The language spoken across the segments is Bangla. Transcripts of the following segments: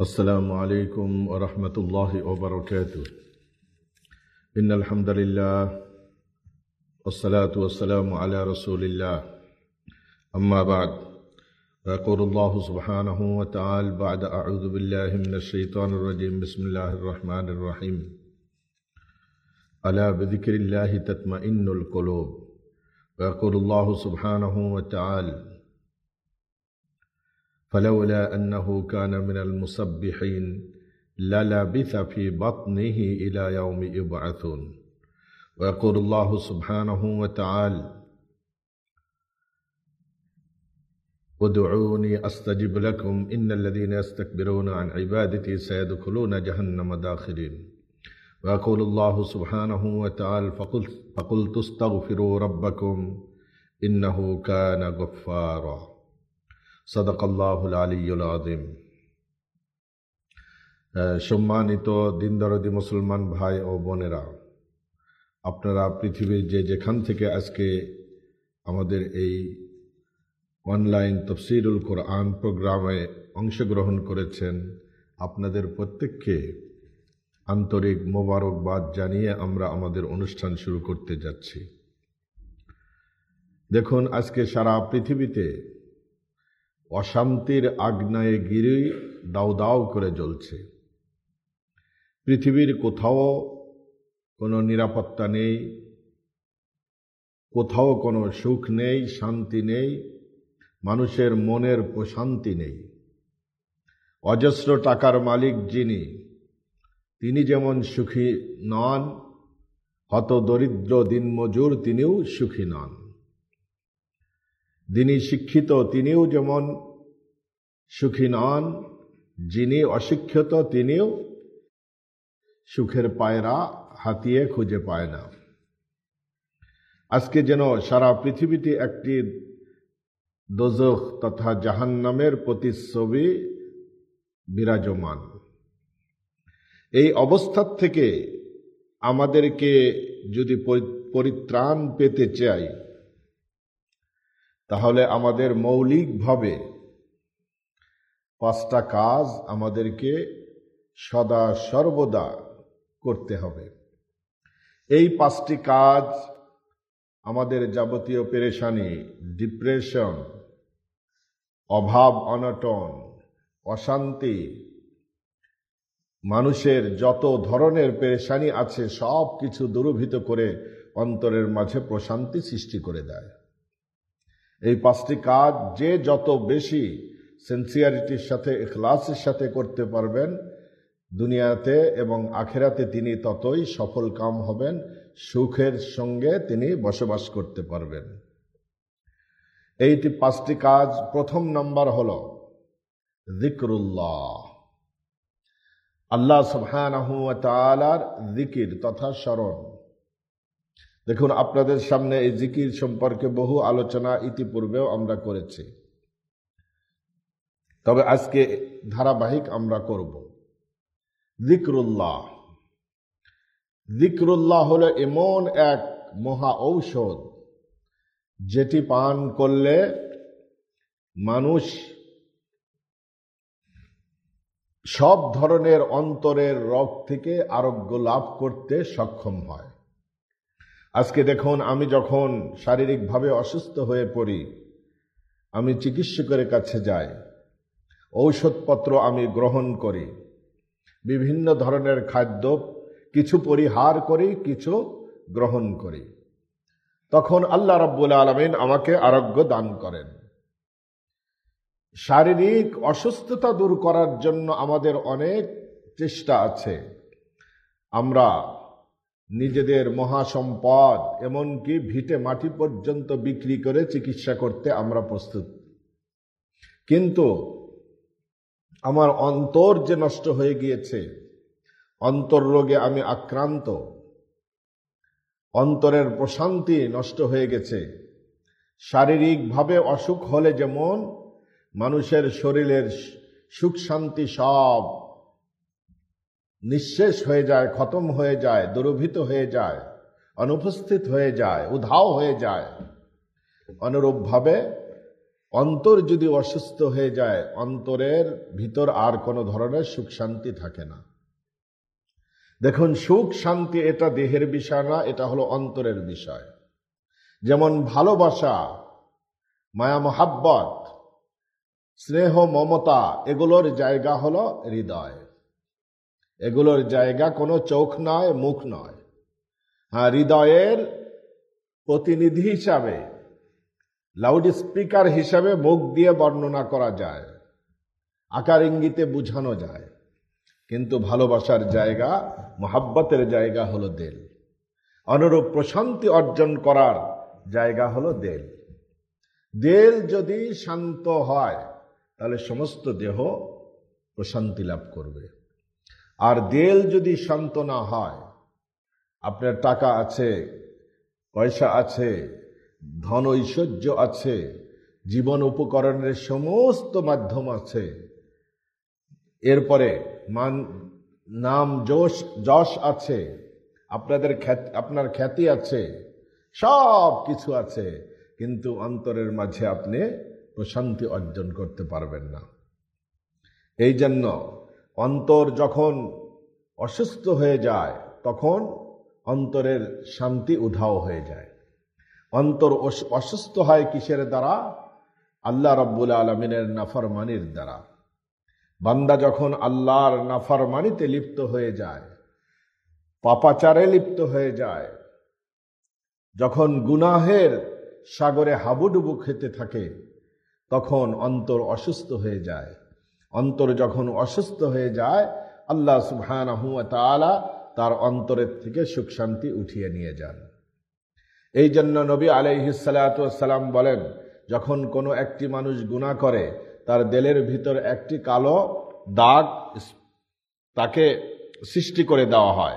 السلام عليكم ورحمة الله وبركاته. إن الحمد لله والصلاة والسلام على رسول الله. أما بعد، يقول الله سبحانه وتعالى بعد أعوذ بالله من الشيطان الرجيم. بسم الله الرحمن الرحيم. ألا بذكر الله تطمئن القلوب. ويقول الله سبحانه وتعالى فلولا أنه كان من المسبحين للبث في بطنه إلى يوم يبعثون. ويقول الله سبحانه وتعالى ادعوني أستجب لكم إن الذين يستكبرون عن عبادتي سيدخلون جهنم داخرين. ويقول الله سبحانه وتعالى فقلت استغفروا ربكم إنه كان غفارا. সাদাকাল্লাহুল আলিয়্যুল আযীম। সম্মানিত দিনদরদি মুসলমান ভাই ও বোনেরা, আপনারা পৃথিবীর যেখান থেকে আজকে আমাদের এই অনলাইন তাফসীরুল কোরআন প্রোগ্রামে অংশগ্রহণ করেছেন, আপনাদের প্রত্যেককে আন্তরিক মোবারকবাদ জানিয়ে আমরা আমাদের অনুষ্ঠান শুরু করতে যাচ্ছি। দেখুন, আজকে সারা পৃথিবীতে অশান্তির আগ্নেয় গিরি দাউ দাউ করে জ্বলছে। পৃথিবীর কোথাও কোনো নিরাপত্তা নেই, কোথাও কোনো সুখ নেই, শান্তি নেই, মানুষের মনের প্রশান্তি নেই। অজস্র টাকার মালিক যিনি, তিনি যেমন সুখী নন, হত দরিদ্র দিনমজুর তিনিও সুখী নন। যিনি শিক্ষিত তিনিও যেমন সুখী নন, যিনি অশিক্ষিত তিনিও সুখের পায়রা হাতিয়ে খুঁজে পায় না। আজকে যেন সারা পৃথিবীতে একটি দোজখ তথা জাহান্নামের প্রতিচ্ছবি বিরাজমান। এই অবস্থা থেকে আমাদেরকে যদি পরিত্রাণ পেতে চাই, তাহলে আমাদের মৌলিকভাবে 5টা কাজ আমাদেরকে সদা সর্বদা করতে হবে। এই 5টি কাজ আমাদের যাবতীয় পেরেশানি, ডিপ্রেশন, অভাব অনটন, অশান্তি, মানুষের যত ধরনের পেরেশানি আছে সব কিছু দূরীভূত করে অন্তরের মাঝে প্রশান্তি সৃষ্টি করে দেয়। এই 5টি কাজ যে যত বেশি সিনসিয়ারিটির সাথে, ইখলাসের সাথে করতে পারবেন, দুনিয়াতে এবং আখিরাতে তিনি ততই সফল কাম হবেন, সুখের সঙ্গে তিনি বসবাস করতে পারবেন। এইটি 5টি কাজ। প্রথম নাম্বার হলো যিকরুল্লাহ, আল্লাহ সুবহানাহু ওয়া তাআলার জিকির তথা স্মরণ। দেখুন, আপনাদের সামনে এই জিকির সম্পর্কে বহু আলোচনা ইতিপূর্বেও আমরা করেছি, তবে আজকে ধারাবাহিক আমরা করব। যিকরুল্লাহ। যিকরুল্লাহ হলো এমন এক মহা ঔষধ, যেটি পান করলে মানুষ সব ধরনের অন্তরের রোগ থেকে আরোগ্য লাভ করতে সক্ষম হয়। আজকে দেখুন, আমি যখন শারীরিকভাবে অসুস্থ হয়ে পড়ি, আমি চিকিৎসকের কাছে যাই, ঔষধপত্র আমি গ্রহণ করি, বিভিন্ন ধরনের খাদ্য কিছু পরিহার করি, কিছু গ্রহণ করি, তখন আল্লাহ রাব্বুল আলামিন আমাকে আরোগ্য দান করেন। শারীরিক অসুস্থতা দূর করার জন্য আমাদের অনেক চেষ্টা আছে। আমরা নিজেদের মহাসম্পদ, এমনকি ভিটে মাটি পর্যন্ত বিক্রি করে চিকিৎসা করতে আমরা প্রস্তুত। কিন্তু আমার অন্তর যে নষ্ট হয়ে গিয়েছে, অন্তর রোগে আমি আক্রান্ত, অন্তরের প্রশান্তি নষ্ট হয়ে গেছে। শারীরিকভাবে অসুখ হলে যেমন মানুষের শরীরের সুখ শান্তি সব নিঃশেষ হয়ে যায়, খতম হয়ে যায়, দুরভিত হয়ে যায়, অনুপস্থিত হয়ে যায়, উধাও হয়ে যায়, অনুরূপভাবে অন্তর যদি অসুস্থ হয়ে যায়, অন্তরের ভিতর আর কোনো ধরনের সুখ শান্তি থাকে না। দেখুন, সুখ শান্তি এটা দেহের বিষয় না, এটা হলো অন্তরের বিষয়। যেমন ভালোবাসা, মায়া মোহাব্বত, স্নেহ মমতা, এগুলোর জায়গা হলো হৃদয়। এগুলোর জায়গা কোনো চোখ নয়, মুখ নয়। হ্যাঁ, হৃদয়ের প্রতিনিধি হিসাবে, লাউড স্পিকার হিসাবে মুখ দিয়ে বর্ণনা করা যায়, আকার ইঙ্গিতে বুঝানো যায়, কিন্তু ভালোবাসার জায়গা, মোহাব্বতের জায়গা হলো দিল। অনুরূপ প্রশান্তি অর্জন করার জায়গা হলো দিল। দিল যদি শান্ত হয় তাহলে সমস্ত দেহ প্রশান্তি লাভ করবে। আর দিল যদি শান্ত না হয়, আপনার টাকা আছে, পয়সা আছে, ধন ঐশ্বর্য আছে, জীবন উপকরণের সমস্ত মাধ্যম আছে, এরপরে নাম যশ আছে, আপনার খ্যাতি আছে, সব কিছু আছে, কিন্তু অন্তরের মাঝে আপনি প্রশান্তি অর্জন করতে পারবেন না। এই জন্য অন্তর যখন অসুস্থ হয়ে যায় তখন অন্তরের শান্তি উধাও হয়ে যায়। অন্তর অসুস্থ হয় কিসের দ্বারা? আল্লাহ রাব্বুল আলামিনের নাফরমানির দ্বারা। বান্দা যখন আল্লাহর নাফরমানিতে লিপ্ত হয়ে যায়, পাপাচারে লিপ্ত হয়ে যায়, যখন গুনাহের সাগরে হাবুডুবু খেতে থাকে, তখন অন্তর অসুস্থ হয়ে যায়। অন্তর যখন অসুস্থ হয়ে যায়, আল্লাহ সুবহানাহু ওয়া তাআলা তার অন্তরের থেকে সুখ শান্তি উঠিয়ে নিয়ে যান। এই জন্য নবী আলাইহিস সালাতু ওয়াস সালাম বলেন, যখন কোনো একটি মানুষ গুনাহ করে, তার দিলের ভিতর একটি কালো দাগ তাকে সৃষ্টি করে দেওয়া হয়।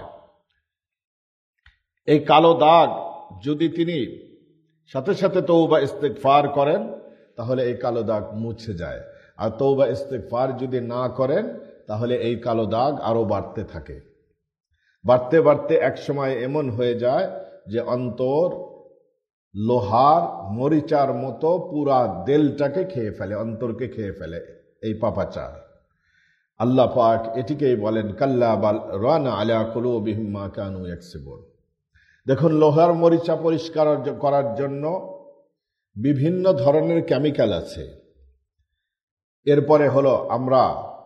এই কালো দাগ যদি তিনি সাথে সাথে তওবা ইস্তেগফার করেন, তাহলে এই কালো দাগ মুছে যায়। আর তওবা ইস্তেগফার যদি না করেন, তাহলে এই কালো দাগ আরো বাড়তে থাকে। বাড়তে বাড়তে একসময় এমন হয়ে যায় যে অন্তর লোহার মরিচার মতো পুরা দিলটাকে খেয়ে ফেলে, অন্তরকে খেয়ে ফেলে এই পাপাচার। আল্লাহ পাক এটিকেই বলেন, কাল্লা বাল রানা আলা কুলুবিহিম মা কানু ইয়াকসিবুন। দেখুন, লোহার মরিচা পরিষ্কার করার জন্য বিভিন্ন ধরনের কেমিক্যাল আছে। এরপরে হলো আমরা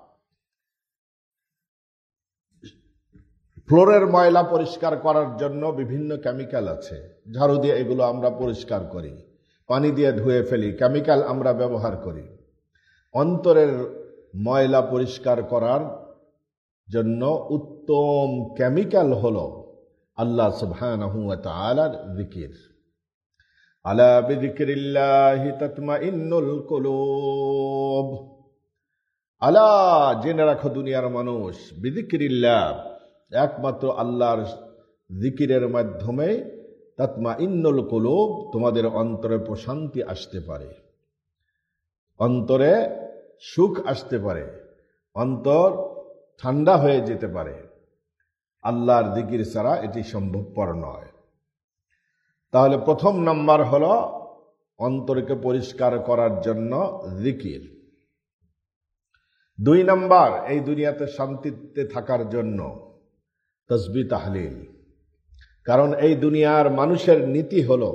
ফ্লোরের ময়লা পরিষ্কার করার জন্য বিভিন্ন কেমিক্যাল আছে, ঝাড়ু দিয়ে এগুলো আমরা পরিষ্কার করি, পানি দিয়ে ধুয়ে ফেলি, কেমিক্যাল আমরা ব্যবহার করি। অন্তরের ময়লা পরিষ্কার করার জন্য উত্তম কেমিক্যাল হলো আল্লাহ সুবহানাহু ওয়া তাআলার জিকির। আলা বিযিকরিল্লাহি তাতমাইন্নুল কুলুব। আলা, জেনে রাখো দুনিয়ার মানুষ, বিযিকরিল্লাহ, একমাত্র আল্লাহর জিকিরের মাধ্যমে তাতমাইন্নুল কুলুব, তোমাদের অন্তরে প্রশান্তি আসতে পারে, অন্তরে সুখ আসতে পারে, অন্তর ঠান্ডা হয়ে যেতে পারে। আল্লাহর জিকির ছাড়া এটি সম্ভবপর নয়। তাহলে প্রথম নাম্বার হলো অন্তরকে পরিষ্কার করার জন্য জিকির। 2 নাম্বার, এই দুনিয়াতে শান্তিতে থাকার জন্য তাসবিহ তাহলিল। কারণ এই দুনিয়ার মানুষের নীতি হলো,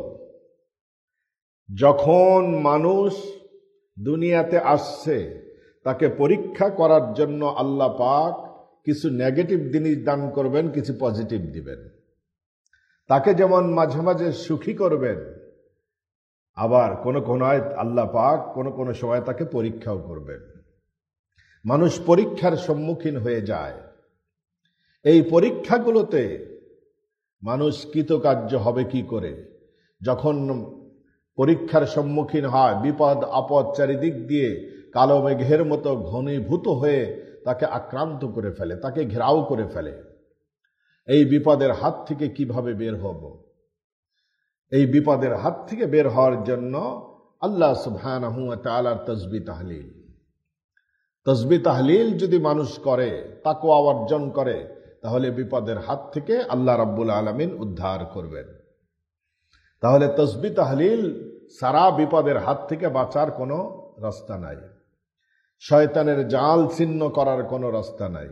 যখন মানুষ দুনিয়াতে আসছে তাকে পরীক্ষা করার জন্য আল্লাহ পাক কিছু নেগেটিভ জিনিস দান করবেন, কিছু পজিটিভ দিবেন। তাকে যেমন মাঝে মাঝে সুখী করবেন, আবার কোন আল্লাহ পাক কোন সময় তাকে পরীক্ষাও করবেন। মানুষ পরীক্ষার সম্মুখীন হয়ে যায়। এই পরীক্ষাগুলোতে মানুষ কৃতকার্য হবে কি করে? যখন পরীক্ষার সম্মুখীন হয়, বিপদ আপদ চারিদিক দিয়ে কালো মেঘের মতো ঘনীভূত হয়ে তাকে আক্রান্ত করে ফেলে, তাকে ঘেরাও করে ফেলে। এই বিপদের হাত থেকে কিভাবে বের হব? এই বিপদের হাত থেকে বের হওয়ার জন্য আল্লাহ সুবহানাহু ওয়া তাআলার তাসবিহ তাহলিল। তাসবিহ তাহলিল যদি মানুষ করে, তাকওয়া অর্জন করে, তাহলে বিপদের হাত থেকে আল্লাহ রাব্বুল আলামিন উদ্ধার করবেন। তাহলে তাসবিহ তাহলিল সারা বিপদের হাত থেকে বাঁচার কোনো রাস্তা নাই, শয়তানের জাল ছিন্ন করার কোনো রাস্তা নাই,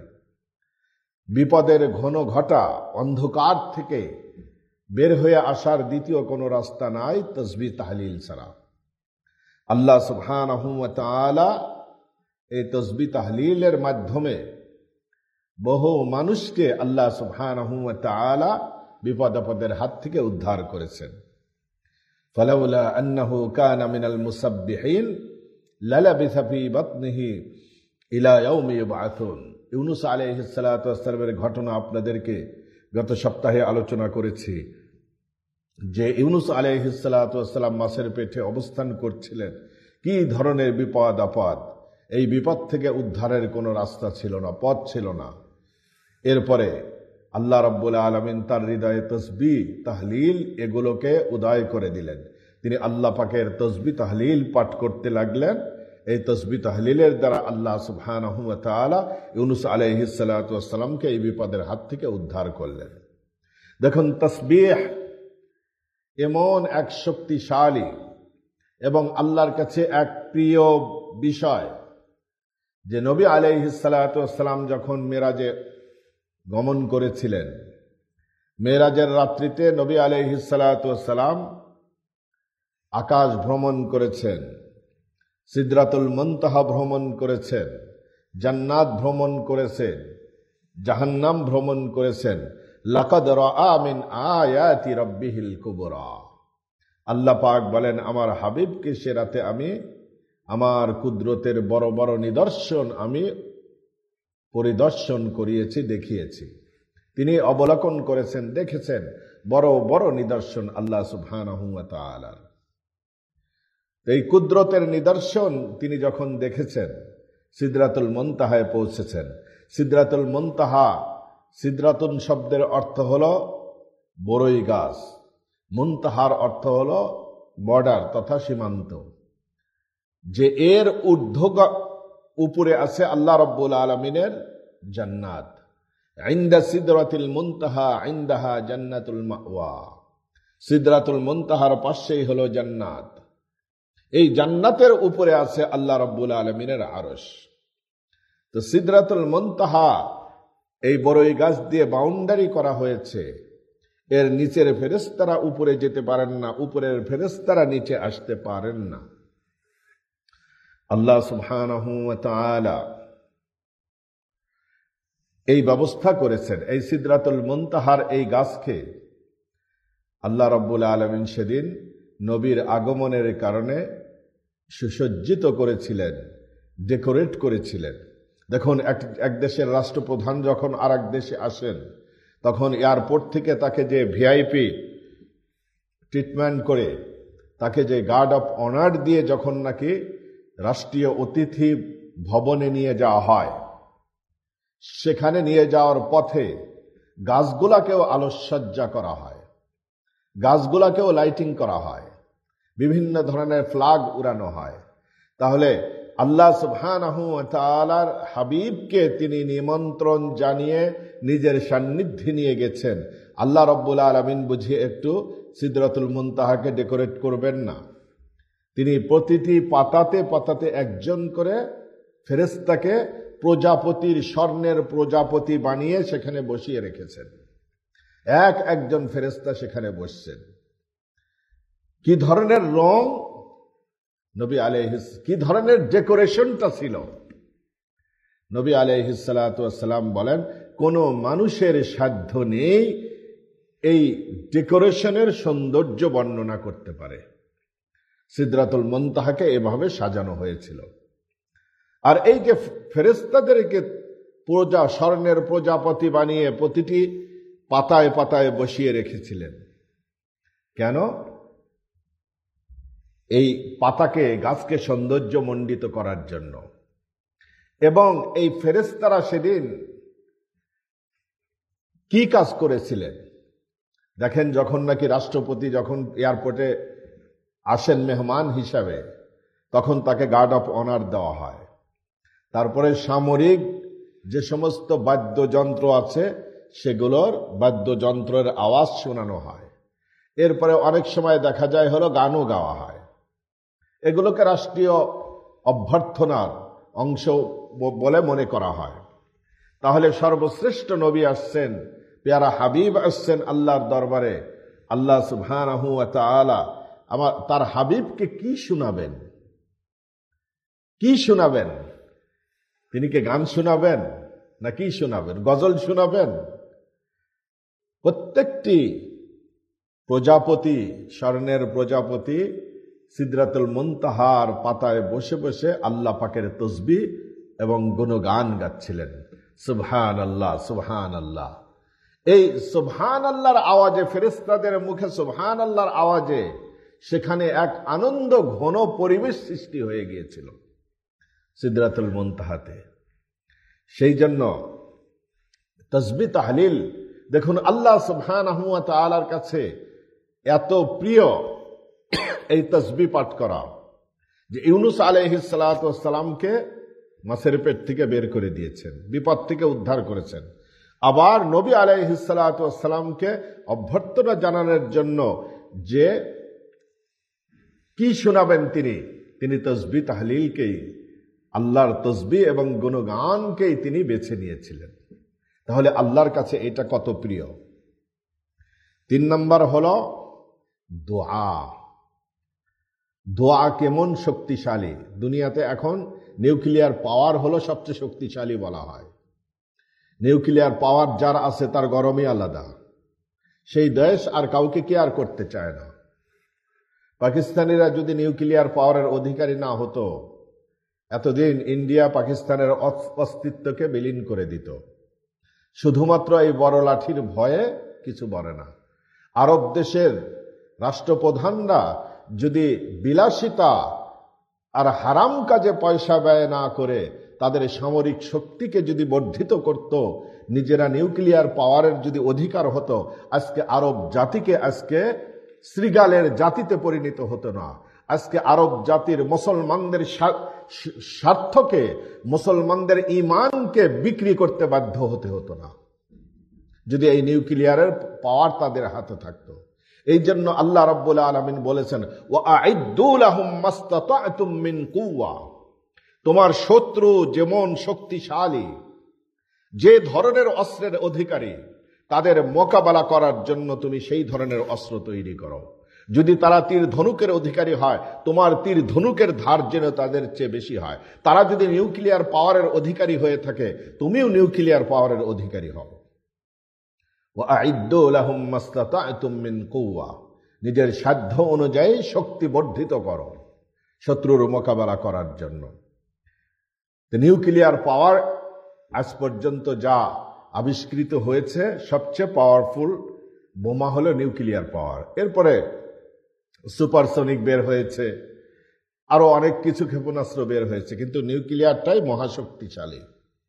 বিপদের ঘন ঘটা অন্ধকার থেকে বের হয়ে আসার দ্বিতীয় কোনো রাস্তা নাই তাসবিহ তাহলিল ছাড়া। আল্লাহ সুবহানাহু ওয়া তাআলা এই তাসবিহ তাহলিলের মাধ্যমে বহু মানুষকে আল্লাহ সুবহানাহু ওয়া তাআলা বিপদ আপদের হাত থেকে উদ্ধার করেছেন। ফালাউলা আন্নাহু কানা মিনাল মুসাব্বিহিন লালাবিসা ফি বাতনিহি ইলা ইয়াউমি ইউবআসুন। ইউনূস আলাইহিস সালাতু ওয়াস সালামের ঘটনা আপনাদেরকে গত সপ্তাহে আলোচনা করেছি যে ইউনূস আলাইহিস সালাতু ওয়াস সালাম মাছের পেটে অবস্থান করছিলেন। কি ধরনের বিপদ আপদ! এই বিপদ থেকে উদ্ধারের কোনো রাস্তা ছিল না, পথ ছিল না। এরপরে আল্লাহ রাব্বুল আলামিন তার হৃদয়ে তাসবিহ তাহলিল এগুলোকে উদয় করে দিলেন। তিনি আল্লাহ পাকের তাসবিহ তাহলিল পাঠ করতে লাগলেন। এই তাসবিহ তাহলিলের দ্বারা আল্লাহ সুবহানাহু ওয়া তাআলা ইউনূস আলাইহিস সালাতু ওয়াস সালামকে এই বিপদের হাত থেকে উদ্ধার করলেন। দেখুন, তাসবিহ এমন এক শক্তিশালী এবং আল্লাহর কাছে এক প্রিয় বিষয় যে নবী আলাইহিস সালাতু ওয়াস সালাম যখন মেরাজে গমন করেছিলেন, মেরাজের রাত্রিতে নবী আলাইহিস সালাতু ওয়াস সালাম আকাশ ভ্রমণ করেছেন, সিদরাতুল মুনতাহা ভ্রমণ করেছেন, জান্নাত ভ্রমণ করেছেন, জাহান্নাম ভ্রমণ করেছেন। লাকাদ রাআ মিন আয়াতি রাব্বিহিল কুবরা। আল্লাহ পাক বলেন, আমার হাবিবকে সে রাতে আমি আমার কুদরতের বড় বড় নিদর্শন আমি পরিদর্শন করিয়েছি, দেখিয়েছি। তিনি অবলোকন করেছেন, দেখেছেন বড় বড় নিদর্শন আল্লাহ সুবহানাহু ওয়া তাআলার। এই কুদরতের নিদর্শন তিনি যখন দেখেছেন, সিদরাতুল মুনতাহায় পৌঁছেছেন। সিদরাতুল মুনতাহা, সিদরাতুন শব্দের অর্থ হলো বড়ই গাছ, মুনতাহার অর্থ হলো বর্ডার তথা সীমান্ত, যে এর উপরে আছে আল্লাহ রাব্বুল আলামিনের জান্নাত। ইনদা সিদরাতিল মুনতাহা ইনদাহা জান্নাতুল মাওয়া। সিদরাতুল মুনতাহার পাশেই হলো জান্নাত। এই জান্নাতের উপরে আছে আল্লাহ রাব্বুল আলামিনের আরশ। তো সিদরাতুল মুনতাহা এই বড়ই গাছ দিয়ে বাউন্ডারি করা হয়েছে। এর নিচের ফেরেশতারা উপরে যেতে পারেন না, উপরের ফেরেশতারা নিচে আসতে পারেন না। আল্লাহ সুবহানাহু ওয়া তাআলা এই ব্যবস্থা করেছেন। এই সিদরাতুল মুনতাহার এই গাছকে আল্লাহ রাব্বুল আলামিন সেদিন নবীর আগমনের কারণে সুসজ্জিত করেছিলেন, ডেকোরেট করেছিলেন। দেখুন, এক দেশের রাষ্ট্রপ্রধান যখন আর এক দেশে আসেন, তখন এয়ারপোর্ট থেকে তাকে যে ভিআইপি ট্রিটমেন্ট করে, তাকে যে গার্ড অফ অনার দিয়ে যখন নাকি রাষ্ট্রীয় অতিথি ভবনে নিয়ে যাওয়া হয়, সেখানে নিয়ে যাওয়ার পথে গাছগুলাকেও আলোকসজ্জা করা হয়, গাছগুলাকেও লাইটিং করা হয়, বিভিন্ন ধরনের ফ্ল্যাগ উড়ানো হয়। তাহলে আল্লাহ সুবহানাহু ওয়া তাআলার হাবিবকে তিনি নিমন্ত্রণ জানিয়ে নিজের সান্নিধ্যে নিয়ে গেছেন। আল্লাহ রাব্বুল আলামিন বুঝিয়ে একটু সিদরাতুল মুনতাহাকে ডেকোরেট করবেন না? তিনি প্রতিটি পাতাতে পাতাতে একজন করে ফেরেশতাকে প্রজাপতির স্বর্ণের প্রজাপতি বানিয়ে সেখানে বসিয়ে রেখেছেন। একজন ফেরেশতা সেখানে বসছেন। কি ধরনের রং নবী আলাইহিস, কি ধরনের ডেকোরেশনটা ছিল! নবী আলাইহিস সালাতু ওয়াস সালাম বলেন, কোন মানুষের সাধ্য নেই এই ডেকোরেশনের সৌন্দর্য বর্ণনা করতে পারে। সিদরাতুল মুনতাহাকে এভাবে সাজানো হয়েছিল। আর এই যে ফেরেশতাদেরকে স্বর্ণের প্রজাপতি বানিয়ে প্রতিটি পাতায় পাতায় বসিয়ে রেখেছিলেন কেন? এই পাতাকে, গাছকে সৌন্দর্য মণ্ডিত করার জন্য। এবং এই ফেরেশতারা সেদিন কি কাজ করেছিলেন দেখেন। যখন নাকি রাষ্ট্রপতি যখন এয়ারপোর্টে আসেন মেহমান হিসাবে, তখন তাকে গার্ড অফ অনার দেওয়া হয়। তারপরে সামরিক যে সমস্ত বাদ্যযন্ত্র আছে সেগুলোর বাদ্যযন্ত্রের আওয়াজ শোনানো হয়। এরপরে অনেক সময় দেখা যায় হলো গানও গাওয়া হয়। এগুলোকে রাষ্ট্রীয় অভ্যর্থনার অংশ বলে মনে করা হয়। তাহলে সর্বশ্রেষ্ঠ নবী আসছেন, পেয়ারা হাবিব আসছেন আল্লাহর দরবারে। আল্লাহ সুবহানাহু ওয়া তাআলা তার হাবিবকে কি শোনাবেন? কি শোনাবেন? তিনি কি গান শোনাবেন না কি শোনাবেন? গজল শোনাবেন? প্রত্যেকটি প্রজাপতি, স্বর্ণের প্রজাপতি সিদরাতুল মুনতাহার পাতায় বসে বসে আল্লাহ পাকের তসবিহ এবং গুণগান গাচ্ছিলেন। সুবহানাল্লাহ, সুবহানাল্লাহ। এই সুবহানাল্লাহর আওয়াজে, ফেরেশতাদের মুখে সুবহানাল্লাহর আওয়াজে সেখানে এক আনন্দ ঘন পরিবেশ সৃষ্টি হয়ে গিয়েছিল সিদরাতুল মুনতাহাতে। সেই জন্য তসবিহ তাহলিল, দেখুন আল্লাহ সুবহানাহু ওয়া তাআলার কাছে এত প্রিয় এই তসবিহ পাঠ করা যে ইউনুস আলাইহিস সালাতু ওয়াস সালামকে মাছের পেট থেকে বের করে দিয়েছেন, বিপদ থেকে উদ্ধার করেছেন। আবার নবী আলাইহিস সালাতু ওয়াস সালামকে অভ্যর্থনা জানানোর জন্য যে কি শোনাবেন তিনি তসবিহ তাহলিলকেই, আল্লাহর তসবিহ এবং গুণগানকেই তিনি বেছে নিয়েছিলেন। তাহলে আল্লাহর কাছে এটা কত প্রিয়। 3 নম্বর হলো দোয়া। দোয়া কেমন শক্তিশালী। দুনিয়াতে এখন নিউক্লিয়ার পাওয়ার হলো সবচেয়ে শক্তিশালী বলা হয়। নিউক্লিয়ার পাওয়ার যার আছে তার গরমই আলাদা। সেই দেশ আর কাউকে কেয়ার করতে চায় না। পাকিস্তানিরা যদি নিউক্লিয়ার পাওয়ারের অধিকারী না হতো, এতদিন ইন্ডিয়া পাকিস্তানের অস্তিত্বকে বিলীন করে দিত। শুধুমাত্র এই বড় লাঠির ভয়ে কিছু বলে না। আরব দেশের রাষ্ট্রপ্রধানরা যদি বিলাসিতা আর হারাম কাজে পয়সা ব্যয় না করে তাদের সামরিক শক্তিকে যদি বর্ধিত করত, নিজেরা নিউক্লিয়ার পাওয়ারের যদি অধিকার হতো, আজকে আরব জাতিকে আজকে শৃগালের জাতিতে পরিণত হতো না। আজকে আরব জাতির মুসলমানদের স্বার্থকে, মুসলমানদের ঈমানকে বিক্রি করতে বাধ্য হতে হতো না যদি এই নিউক্লিয়ারের পাওয়ার তাদের হাতে থাকতো। এই জন্য আল্লাহ রাব্বুল আলামিন বলেছেন, ওয়াআইদ্দু লাহুম মাসতাতা'তুম মিন কুওয়া। তোমার শত্রু যেমন শক্তিশালী, যে ধরনের অস্ত্রের অধিকারী, তাদের মোকাবেলা করার জন্য তুমি সেই ধরনের অস্ত্র তৈরি করো। যদি তারা তীর ধনুকের অধিকারী হয়, তোমার তীর ধনুকের ধার যেন তাদের চেয়ে বেশি হয়। তারা যদি নিউক্লিয়ার পাওয়ারের অধিকারী হয়ে থাকে, তুমিও নিউক্লিয়ার পাওয়ারের অধিকারী হও। ওয়াআইদ্দু লাহুম মাসতাতা'তুম মিন কুওয়া। নিজের সাধ্য অনুযায়ী শক্তি বর্ধিত করো শত্রুর মোকাবেলা করার জন্য। নিউক্লিয়ার পাওয়ার আজ পর্যন্ত যা আবিষ্কৃত হয়েছে, সবচেয়ে পাওয়ারফুল বোমা হলো নিউক্লিয়ার পাওয়ার। এরপরে সুপারসনিক বের হয়েছে, আরো অনেক কিছু ক্ষেপণাস্ত্র বের হয়েছে, কিন্তু নিউক্লিয়ারটাই মহাশক্তিশালী।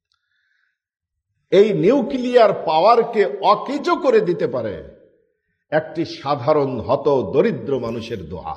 এই নিউক্লিয়ার পাওয়ারকে অকেজ করে দিতে পারে একটি সাধারণ হত দরিদ্র মানুষের দোয়া।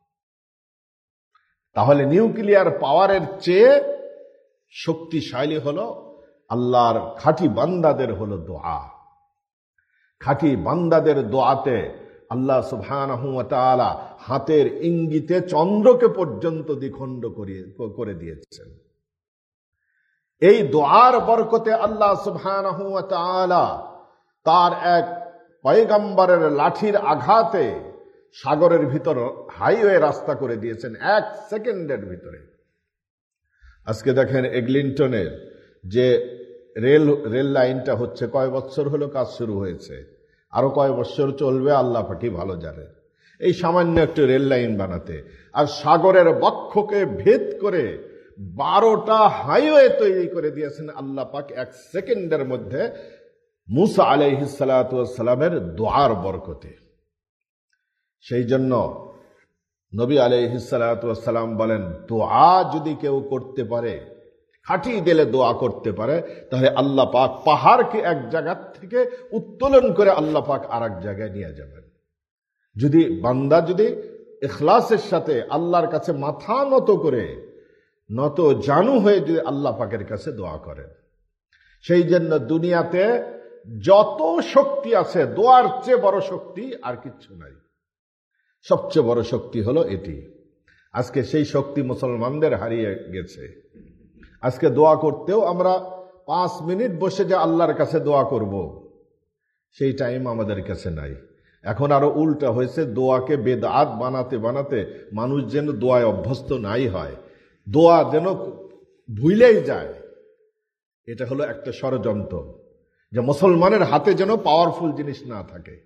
তাহলে নিউক্লিয়ার পাওয়ারের চেয়ে শক্তিশালী হলো আল্লাহর খাঁটি বান্দাদের হলো দোয়া। খাঁটি বান্দাদের দোয়াতে আল্লাহ সুবহানাহু ওয়া তাআলা হাতের ইঙ্গিতে চন্দ্রকে পর্যন্ত দ্বিখণ্ড করে দিয়েছেন। এই দোয়ার বরকতে আল্লাহ সুবহানাহু ওয়া তাআলা তার এক পয়গম্বরের লাঠির আঘাতে সাগরের ভিতর হাইওয়ে রাস্তা করে দিয়েছেন 1 সেকেন্ডের ভিতরে। আজকে দেখেন এগলিন্টনের যে রেল লাইনটা হচ্ছে, কয় বছর হলো কাজ শুরু হয়েছে, আরো কয় বছর চলবে আল্লাহ পাকই ভালো জানেন। এই সামান্য একটু রেল লাইন বানাতে, আর সাগরের বক্ষকে ভেদ করে 12টা হাইওয়ে তৈরি করে দিয়েছেন আল্লাহ পাক 1 সেকেন্ডের মধ্যে, মুসা আলাইহিস সালাতু ওয়াস সালামের দোয়ার বরকতে। সেই জন্য নবী আলাইহিস সালাতু ওয়াস সালাম বলেন, দোয়া যদি কেউ করতে পারে, খাঁটি দিলে দোয়া করতে পারে, তাহলে আল্লাহ পাক পাহাড়কে এক জায়গা থেকে উত্তোলন করে আল্লাহ পাক আর এক জায়গায় নিয়ে যাবেন। যদি বান্দা যদি ইখলাসের সাথে আল্লাহর কাছে মাথা নত করে, নত জানু হয়ে যদি আল্লাহ পাকের কাছে দোয়া করেন। সেই জন্য দুনিয়াতে যত শক্তি আছে, দোয়ার চেয়ে বড় শক্তি আর কিচ্ছু নাই। সবচেয়ে বড় শক্তি হলো এটি। আজকে সেই শক্তি মুসলমানদের হারিয়ে গেছে। আজকে দোয়া করতেও আমরা 5 মিনিট বসে যে আল্লাহর কাছে দোয়া করব, সেই টাইম আমাদের কাছে নাই। এখন আরো উল্টা হয়েছে, দোয়াকে বেদআত বানাতে বানাতে মানুষ যেন দোয়ায় অভ্যস্ত নাই হয়, দোয়া যেন ভুলেই যায়। এটা হলো একটা ষড়যন্ত্র, যে মুসলমানের হাতে যেন পাওয়ারফুল জিনিস না থাকে।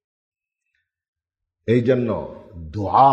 এই জন্য দোয়া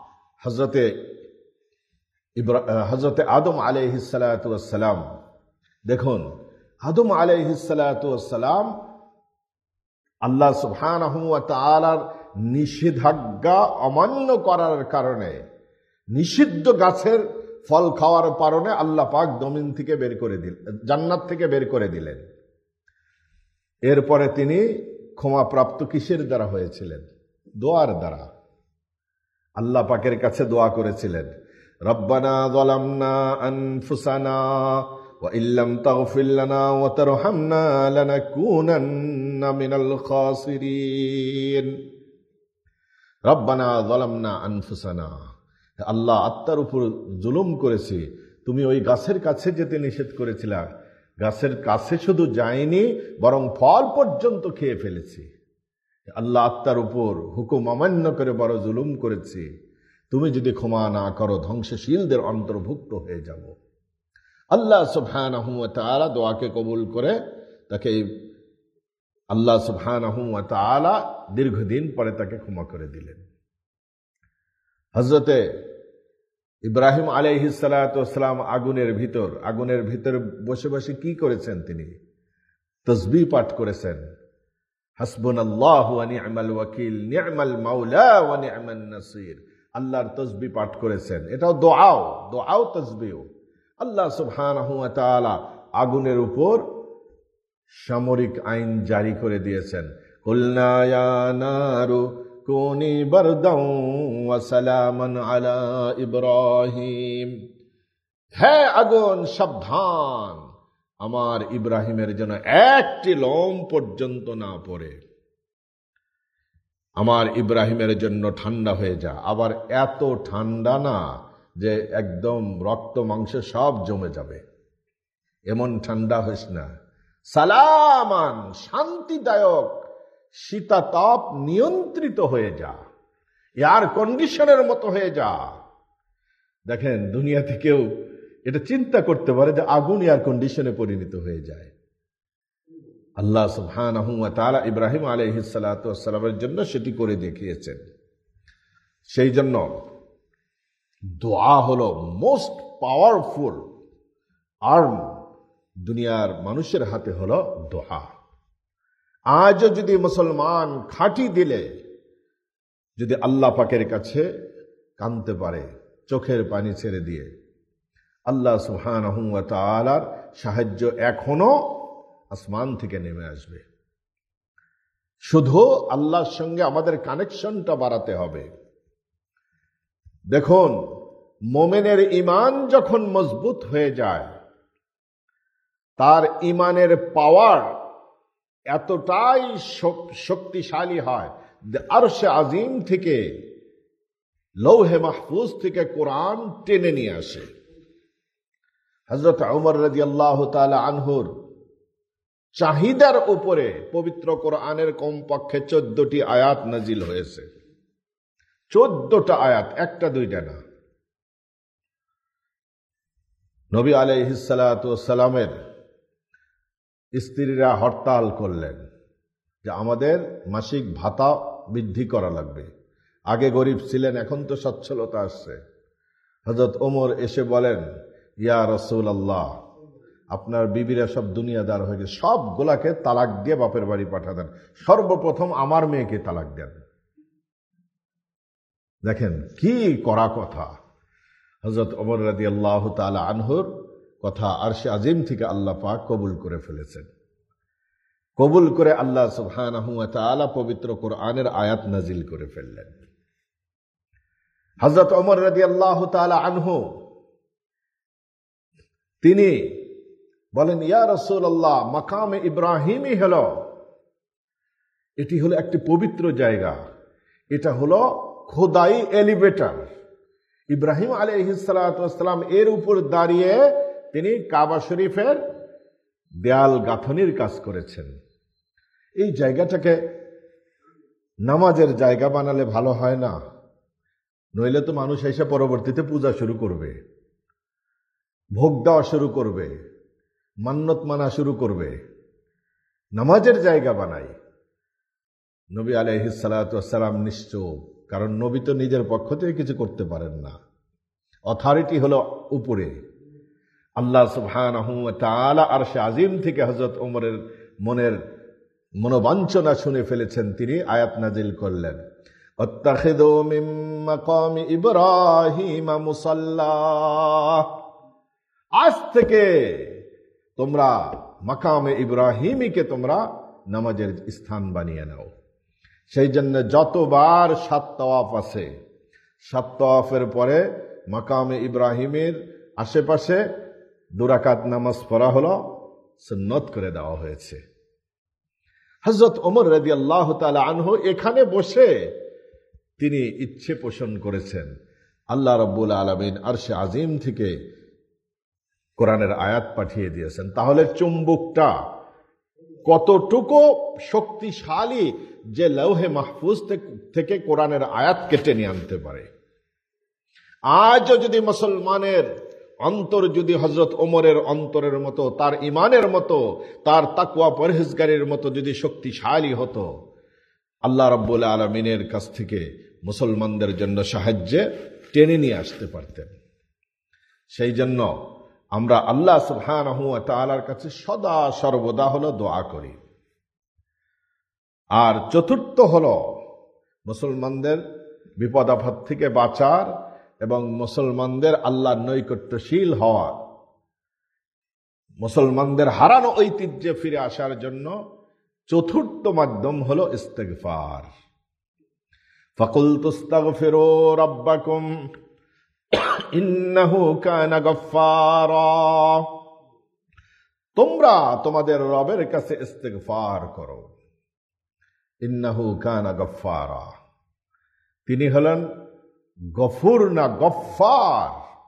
হজরতে আদম আলাইহিস সালাতু ওয়াস সালাম, দেখুন আদম আলাইহিস সালাতু ওয়াস সালাম আল্লাহ সুবহানাহু ওয়া তাআলার নিষেধাজ্ঞা অমান্য করার কারণে, নিষিদ্ধ গাছের ফল খাওয়ার কারণে আল্লাহ পাক জমিন থেকে বের করে দিলেন, জান্নাত থেকে বের করে দিলেন। এরপরে তিনি ক্ষমাপ্রাপ্ত কিসের দ্বারা হয়েছিলেন? দোয়ার দ্বারা। আল্লাহ পাকের কাছে দোয়া করেছিলেন, রব্বানা যালামনা আনফুসানা ওয়া ইল্লাম তাগফির লানা ওয়া তারহামনা লানাকুনান্না মিনাল খাসিরিন। রব্বানা যালামনা আনফুসানা, আল্লাহ আত্মার উপর জুলুম করেছি। তুমি ওই গাছের কাছে যেতে নিষেধ করেছিলা, গাছের কাছে শুধু যায়নি, বরং ফল পর্যন্ত খেয়ে ফেলেছি। আল্লাহ আত্মার উপর হুকুম অমান্য করে বড় জুলুম করেছি। তুমি যদি ক্ষমা না করো ধ্বংসশীলদের অন্তর্ভুক্ত হয়ে যাব। আল্লাহ সুবহানাহু ওয়া তাআলা দোয়াকে কবুল করে তাকে আল্লাহ সুবহানাহু ওয়া তাআলা দীর্ঘদিন পরে তাকে ক্ষমা করে দিলেন। হযরতে ইব্রাহিম আলাইহিস সালাতু ওয়াস সালাম আগুনের ভিতর বসে বসে কি করেছেন? তিনি তাসবিহ পাঠ করেছেন, হাসবুনাল্লাহু ওয়া নি'মাল ওয়াকিল, নি'মাল মাওলা ওয়া নি'মান নাসির। আল্লাহর তাসবিহ পাঠ করেছেন। এটাও দোয়াও তাসবিহ। আল্লাহ সুবহানাহু ওয়া তাআলা আগুনের উপর সামরিক আইন জারি করে দিয়েছেন, কুলনা ইয়া নারু কুনি বারদাও ওয়া সালামান আলা ইব্রাহিম। হে আগুন, সাবধান, আমার ইব্রাহিমের জন্য একটি লোম পর্যন্ত না পড়ে, আমার ইব্রাহিমের জন্য ঠান্ডা হয়ে যা। আবার এত ঠান্ডা না যে একদম রক্ত মাংস সব জমে যাবে, এমন ঠান্ডা হইস না। সালামান, শান্তিদায়ক, শীতাতাপ নিয়ন্ত্রিত হয়ে যা, এয়ার কন্ডিশনের মতো হয়ে যা। দেখেন দুনিয়া থেকেও এটা চিন্তা করতে পারে যে আগুন এয়ার কন্ডিশনে পরিণত হয়ে যায়। আল্লাহ সুবহানাহু ওয়া তাআলা ইব্রাহিম আলাইহিস সালাতু ওয়াস সালামের জন্য সেটি করে দেখিয়েছেন। সেই জন্য দোয়া হলো মোস্ট পাওয়ারফুল আর্ম দুনিয়ার মানুষের হাতে হলো দোয়া। আজও যদি মুসলমান খাঁটি দিলে যদি আল্লাহ পাকের কাছে কাঁদতে পারে, চোখের পানি ছেড়ে দিয়ে, আল্লাহ সুবহানাহু ওয়া তাআলার সাহায্য এখনো আসমান থেকে নেমে আসবে। শুধু আল্লাহর সঙ্গে আমাদের কানেকশনটা বাড়াতে হবে। দেখুন, মোমেনের ঈমান যখন মজবুত হয়ে যায়, তার ঈমানের পাওয়ার এতটাই শক্তিশালী হয়, আরশে আজিম থেকে, লৌহে মাহফুজ থেকে কোরআন টেনে নিয়ে আসে। হযরত উমর রাদিয়াল্লাহু তাআলা আনহুর চাহিদার উপরে পবিত্র কোরআনের কমপক্ষে 14টি আয়াত নাজিল হয়েছে। 14টা আয়াত, একটা দুইটা না। নবী আলাইহিস সালাতু ওয়াস সালামের স্ত্রীরা হরতাল করলেন যে আমাদের মাসিক ভাতা বৃদ্ধি করা লাগবে। আগে গরিব ছিলেন, এখন তো সচ্ছলতা আসছে। হযরত ওমর এসে বলেন, ইয়া রাসূলুল্লাহ, আপনার বিবিরা সব দুনিয়াদার হয়ে গেছে, সবগুলাকে তালাক দিয়ে বাপের বাড়ি পাঠা দেন, সর্বপ্রথম আমার মেয়েকে তালাক দেন। দেখেন কি কড়া কথা। হযরত ওমর রাদিয়াল্লাহু তাআলা আনহুর কথা আরশে আজিম থেকে আল্লাহ পাক কবুল করে ফেলেছেন। কবুল করে আল্লাহ সুবহানাহু ওয়া তাআলা পবিত্র কোরআনের আয়াত নাজিল করে ফেললেন। হযরত ওমর রাদিয়াল্লাহু তাআলা আনহু তিনি বলেন, ইয়া রাসূলুল্লাহ, মাকামে ইব্রাহিমই হলো, এটি হলো একটি পবিত্র জায়গা, এটা হলো খোদাই এলিভেটর, ইব্রাহিম আলাইহিস সালাতু ওয়াস সালাম এর উপর দাঁড়িয়ে তিনি কাবা শরীফের দেয়াল গাঁথনির কাজ করেছেন। এই জায়গাটাকে নামাজের জায়গা বানালে ভালো হয় না? নইলে তো মানুষ এসে পরবর্তীতে পূজা শুরু করবে, ভোগ দেওয়া শুরু করবে, মান্নত মানা শুরু করবে। নামাজের জায়গা বানাই। নবী আলাইহিস সালাতু ওয়াস সালাম নিশ্চুপ, কারণ নবী তো নিজের পক্ষ থেকে কিছু করতে পারেন না। অথরিটি হলো উপরে। আল্লাহ সুবহানাহু ওয়া তাআলা আরশে আজিম থেকে হযরত ওমরের মনোবাঞ্ছনা শুনে ফেলেছেন, তিনি আয়াত নাজিল করলেন, আত্তাখিযু মিন মাকামি ইব্রাহিম মুসাল্লা। আজ থেকে তোমরা মাকামে ইব্রাহিমীকে তোমরা নামাজের স্থান বানিয়ে নাও। সেই জন্য যতবার 7 তাওয়াফ আছে, 7 তাওয়াফের পরে মাকামে ইব্রাহিমের আশেপাশে 2 রাকাত নামাজ পড়া হলো, সুন্নত করে দেওয়া হয়েছে। হযরত ওমর রাদিয়াল্লাহু তাআলা আনহু এখানে বসে তিনি ইচ্ছে পোষণ করেছেন। আল্লাহ রাব্বুল আলামিন আরশে আজিম থেকে কোরআনের আয়াত পাঠিয়ে দিয়েছেন। তাহলে চুম্বকটা কতটুকু শক্তিশালী যে লৌহে মাহফুজ থেকে কোরআনের আয়াত কেটে নিয়ে আনতে পারে। আজও যদি মুসলমানের অন্তর যদি হযরত ওমরের অন্তরের মতো, তার ইমানের মতো, তার তাকওয়া পরহেজগারির মতো যদি শক্তিশালী হতো, আল্লাহ রাব্বুল আলামিনের কাছ থেকে মুসলমানদের জন্য সাহায্যে টেনে নিয়ে আসতে পারতেন। সেই জন্য আমরা আল্লাহ সুবহানাহু ওয়া তাআলার কাছে সদা সর্বদা হলো দোয়া করি। আর চতুর্থ হলো মুসলমানদের বিপদ আপদ থেকে বাঁচার এবং মুসলমানদের আল্লাহর নৈকট্যশীল হওয়া, মুসলমানদের হারানো ঐতিহ্যে ফিরে আসার জন্য চতুর্থ মাধ্যম হলো ইস্তিগফার। ফাকুলতু ইস্তাগফিরু রাব্বাকুম ইন্নাহু কানা গফফারা। তোমরা তোমাদের রবের কাছে ইস্তিগফার করো। ইন্নাহু কানা গফফারা, তিনি হলেন গফুর না গফফার,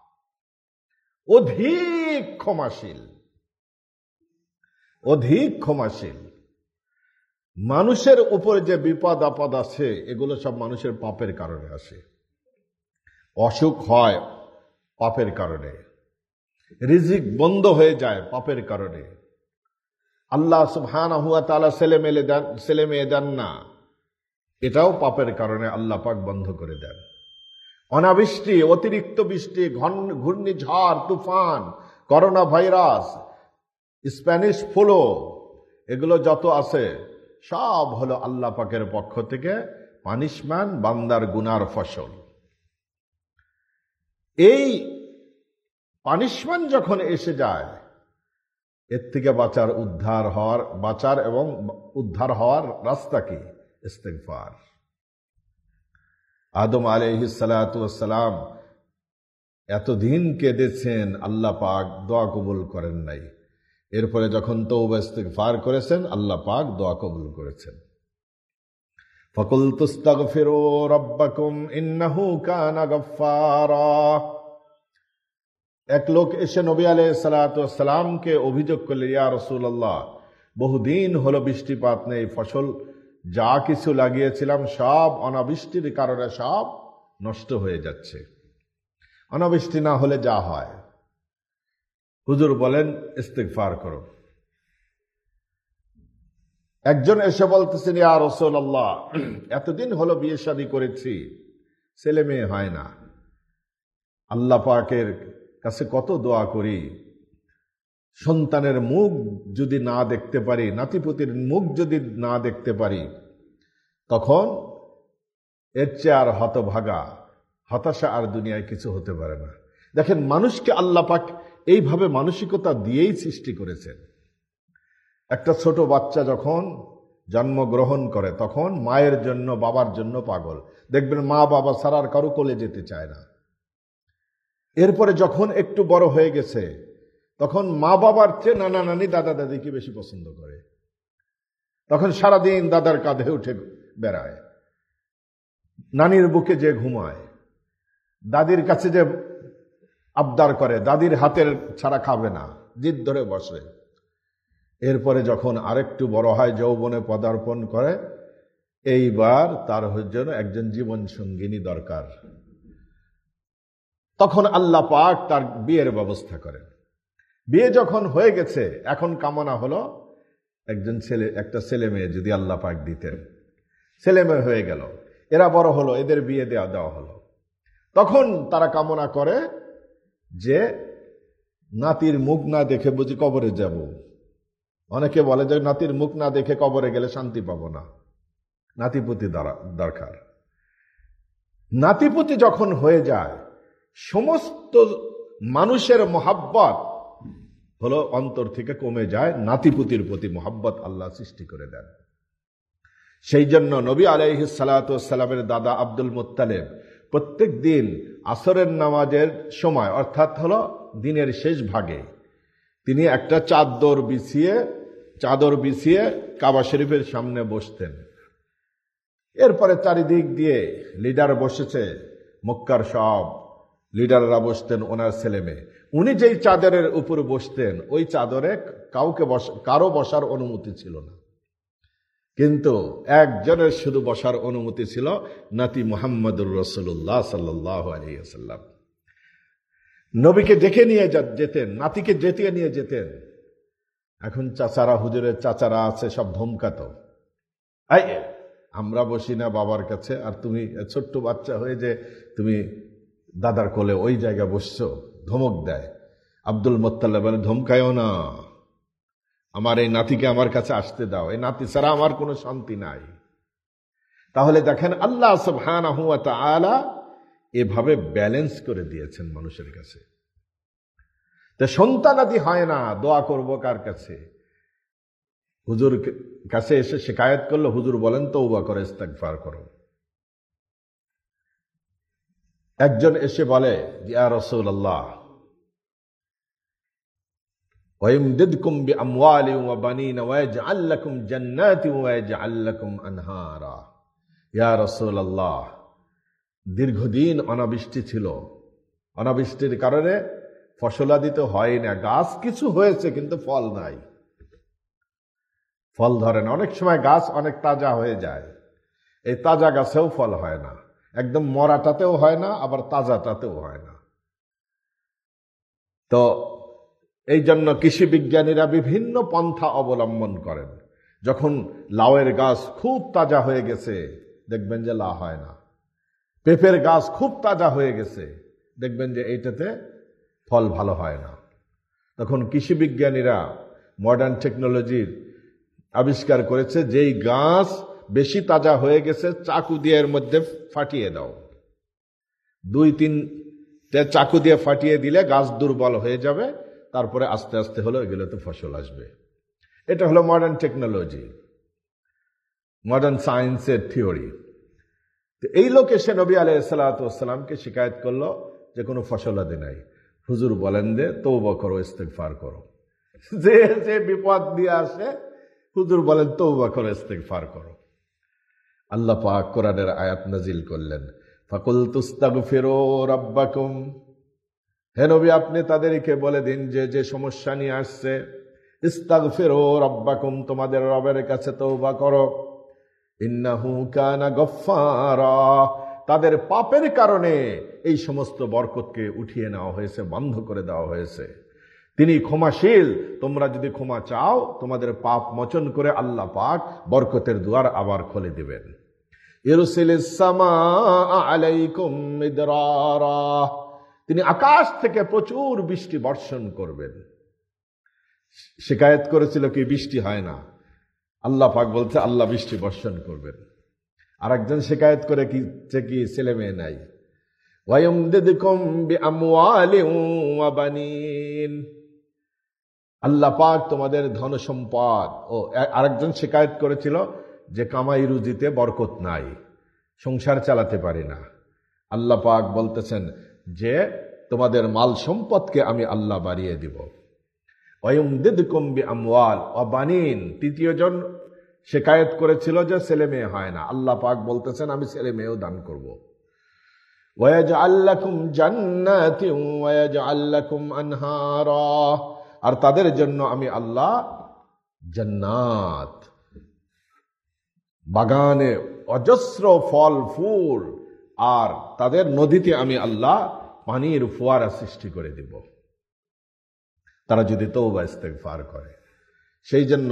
অধিক ক্ষমাশীল, অধিক ক্ষমাশীল। মানুষের উপরে যে বিপদ আপদ আছে, এগুলো সব মানুষের পাপের কারণে আসে। অসুখ হয় পাপের কারণে, রিজিক বন্ধ হয়ে যায় পাপের কারণে, আল্লাহ সুবহানাহু ওয়া তাআলা ছেলে মেয়ে দেন না, এটাও পাপের কারণে আল্লাহ পাক বন্ধ করে দেন। অনাবৃষ্টি, অতিরিক্ত বৃষ্টি, ঘূর্ণিঝড়, তুফান, করোনা ভাইরাস, স্প্যানিশ ফ্লু, এগুলো যত আছে সব হলো আল্লাহ পাকের পক্ষ থেকে পানিশমেন্ট, বান্দার গুনার ফসল। এই পানিশমেন্ট যখন এসে যায়, এর থেকে বাঁচার এবং উদ্ধার হওয়ার রাস্তা কি? ইস্তিগফার। আদম আলাইহিস সালাতু ওয়াস সালাম এতদিন কেঁদেছেন, আল্লাহ পাক দোয়া কবুল করেন নাই। এরপরে যখন তওবা ইস্তিগফার করেছেন, আল্লাহ পাক দোয়া কবুল করেছেন। ফাকুলতু ইস্তাগফিরু রাব্বাকুম ইন্নাহু কানা গফফারা। এক লোক এসে নবী আলাইহিস সালাতু ওয়াস সালামকে অভিযোগ করলেন, ইয়া রাসূলুল্লাহ, বহুদিন হলো বৃষ্টিপাত নেই, ফসল যা কিছু লাগিয়েছিলাম সব অনাবৃষ্টির কারণে সব নষ্ট হয়ে যাচ্ছে। অনাবৃষ্টি না হলে যা হয়, হুজুর বলেন ইস্তিগফার করো। একজন এসে বলতেছেন, ইয়া রাসূলুল্লাহ, এতদিন হলো বিয়ে শাদী করেছি, ছেলে মেয়ে হয় না, আল্লাহ পাকের কাছে কত দোয়া করি, সন্তানের মুখ যদি না দেখতে পারি, নাতিপুতির মুখ যদি না দেখতে পারি, তখন এর চেয়ে আর হতাশা আর দুনিয়ায় কিছু হতে পারে না। দেখেন, মানুষকে আল্লাহ পাক এইভাবে মানসিকতা দিয়েই সৃষ্টি করেছেন। একটা ছোট বাচ্চা যখন জন্মগ্রহণ করে, তখন মায়ের জন্য, বাবার জন্য পাগল। দেখবেন মা বাবা ছাড়া আর কারো কোলে যেতে চায় না। এরপরে যখন একটু বড় হয়ে গেছে, তখন মা বাবার চেয়ে নানা নানি, দাদা দাদিকে বেশি পছন্দ করে। তখন সারাদিন দাদার কাঁধে উঠে বেড়ায়, নানির বুকে যে ঘুমায়। দাদির কাছে যে আবদার করে, দাদির হাতের ছাড়া খাবে না, জিদ ধরে বসে। এরপরে যখন আরেকটু বড় হয়, যৌবনে পদার্পণ করে, এইবার তার জন্য একজন জীবন সঙ্গিনী দরকার। তখন আল্লাহ পাক তার বিয়ের ব্যবস্থা করেন। বিয়ে যখন হয়ে গেছে, এখন কামনা হলো একটা ছেলে মেয়ে যদি আল্লাহ পাক দিতেন। ছেলে মেয়ে হয়ে গেল, এরা বড় হলো, এদের বিয়ে দেওয়া হলো। তখন তারা কামনা করে যে নাতির মুখ না দেখে বুঝি কবরে যাব। অনেকে বলে যে নাতির মুখ না দেখে কবরে গেলে শান্তি পাবো না, নাতিপুতি দরকার। নাতিপুতি যখন হয়ে যায়, সমস্ত মানুষের মহাব্বত হলো অন্তর থেকে কমে যায়, নাতিপুতির প্রতি মহাব্বত আল্লাহ সৃষ্টি করে দেন। সেই জন্য নবী আলাইহিস সালাতু ওয়াস সালামের দাদা আব্দুল মুত্তালিব প্রত্যেক দিন আসরের নামাজের সময়, অর্থাৎ হলো দিনের শেষ ভাগে, তিনি একটা চাদর বিছিয়ে কাবা শরীফের সামনে বসতেন। এরপরে চারিদিক দিয়ে লিডার বসেছে, মক্কার সব লিডাররা বসতেন, ওনার ছেলে মেয়ে। উনি যেই চাদরের উপর বসতেন, ওই চাদরে কারো বসার অনুমতি ছিল না, কিন্তু একজনের শুধু বসার অনুমতি ছিল, নাতি মুহাম্মদুর রাসূলুল্লাহ সাল্লাল্লাহু আলাইহি ওয়াসাল্লাম। নবীকে ডেকে নিয়ে যেতেন, নাতিকে জেতিয়ে নিয়ে যেতেন। এখন চাচারা, হুজুরের চাচারা আছে, সব ধমকাতো, আমরা বসি না বাবার কাছে, আর তুমি ছোট্ট বাচ্চা হয়ে যে তুমি দাদার কোলে ওই জায়গা বসছো, ধমক দেয়। আব্দুল মুত্তালিব বলে, ধমকায়ও না, আমার এই নাতিকে আমার কাছে আসতে দাও, এই নাতি ছাড়া আমার কোনো শান্তি নাই। তাহলে দেখেন আল্লাহ সুবহানাহু ওয়া তাআলা এভাবে ব্যালেন্স করে দিয়েছেন মানুষের কাছে। তো সন্তানাদি হয় না, দোয়া করব কার কাছে? হুজুর কাছে এসে শিকায়ত করলো, হুজুর বলেন তওবা করে ইস্তেগফার করো। একজন এসে বলে, ইয়া রাসূলুল্লাহ, ওয়াইমদিদকুম বিআমওয়ালিন ওয়া বানিন ওয়াজআল লাকুম জান্নাতিন ওয়াজআল লাকুম আনহারা। ইয়া রাসূলুল্লাহ, দীর্ঘদিন অনাবৃষ্টি ছিল, অনাবৃষ্টির কারণে ফসলাদি তো হয় না, গাছ কিছু হয়েছে কিন্তু ফল নাই, ফল ধরে না। অনেক সময় গাছ অনেক তাজা হয়ে যায়, এই তাজা গাছেও ফল হয় না, একদম মরাটাতেও হয় না, আবার তাজাটাতেও হয় না। তো এই জন্য কৃষি বিজ্ঞানীরা বিভিন্ন পন্থা অবলম্বন করেন। যখন লাউয়ের গাছ খুব তাজা হয়ে গেছে, দেখবেন যে লাউ হয় না। পেঁপের গাছ খুব তাজা হয়ে গেছে, দেখবেন যে এইটাতে ফল ভালো হয় না। তখন কৃষি বিজ্ঞানীরা মডার্ন টেকনোলজির আবিষ্কার করেছে, যেই গাছ বেশি তাজা হয়ে গেছে, চাকু দিয়ে এর মধ্যে ফাটিয়ে দাও, 2-3 চাকু দিয়ে ফাটিয়ে দিলে গাছ দুর্বল হয়ে যাবে, তারপরে আস্তে আস্তে হলো এগুলোতে ফসল আসবে। এটা হলো মডার্ন টেকনোলজি, মডার্ন সায়েন্সের থিওরি। এই লোক এসে নবী আলাইহিস সালাতু ওয়াস সালামকে শিকায়ত করলো যে কোনো ফসলাদি নাই। হুজুর বলেন যে তওবা করো, ইস্তেগফার করো। যে বিপদ দিয়ে আসে, হুজুর বলেন তওবা করো, ইস্তেগফার করো। আল্লাহ পাক কোরআনের আয়াত নাজিল করলেন, ফাকুলতুস্তাগফিরু রাব্বাকুম, হে নবী আপনি তাদেরকে বলে দিন যে যে সমস্যা নিয়ে আসছে, ইস্তাগফিরু রাব্বাকুম, তোমাদের রবের কাছে তওবা করো, ইন্নাহু কানা গফফারা, তাদের পাপের কারণে এই সমস্ত বরকতকে উঠিয়ে নেওয়া হয়েছে, বন্ধ করে দেওয়া হয়েছে। তিনি ক্ষমাশীল, তোমরা যদি ক্ষমা চাও তোমাদের পাপ মোচন করে আল্লাহ পাক বরকতের দুয়ার আবার খুলে দিবেন। ইরসিলিস সামাআ আলাইকুম মিদরারা, তিনি আকাশ থেকে প্রচুর বৃষ্টি বর্ষণ করবেন। শিকায়ত করেছিল কি বৃষ্টি হয় না, আল্লাহ পাক বলছে আল্লাহ বৃষ্টি বর্ষণ করবেন। আরেকজন শিকায়ত করে কি ছেলে মেয়ে নাই, ওয়ায়ুমদিদকুম বিআমওয়ালিন ওয়া বানিন, আল্লাহ পাক তোমাদের ধন সম্পদ। ও আরেকজন শিকায়ত করেছিল যে কামাই রুজিতে বরকত নাই, সংসার চালাতে পারি না। আল্লাহ পাক বলতেছেন যে তোমাদের মাল সম্পদকে আমি আল্লাহ বাড়িয়ে দিব। ওয়ায়ুমদিদকুম বিআমওয়াল ওয়া বানিন, তৃতীয় জন শিকায়ত করেছিল যে ছেলে মেয়ে হয় না, আল্লাহ পাক বলতেছেন আমি ছেলে মেয়েও দান করব। ওয়াজআল লাকুম জান্নাতিন ওয়াজআল লাকুম আনহারা, আর তাদের জন্য আমি আল্লাহ জান্নাত, বাগানে অজস্র ফল ফুল, আর তাদের নদীতে আমি আল্লাহ পানির ফোয়ারা সৃষ্টি করে দিব, তারা যদি তওবা ইস্তেগফার করে। সেই জন্য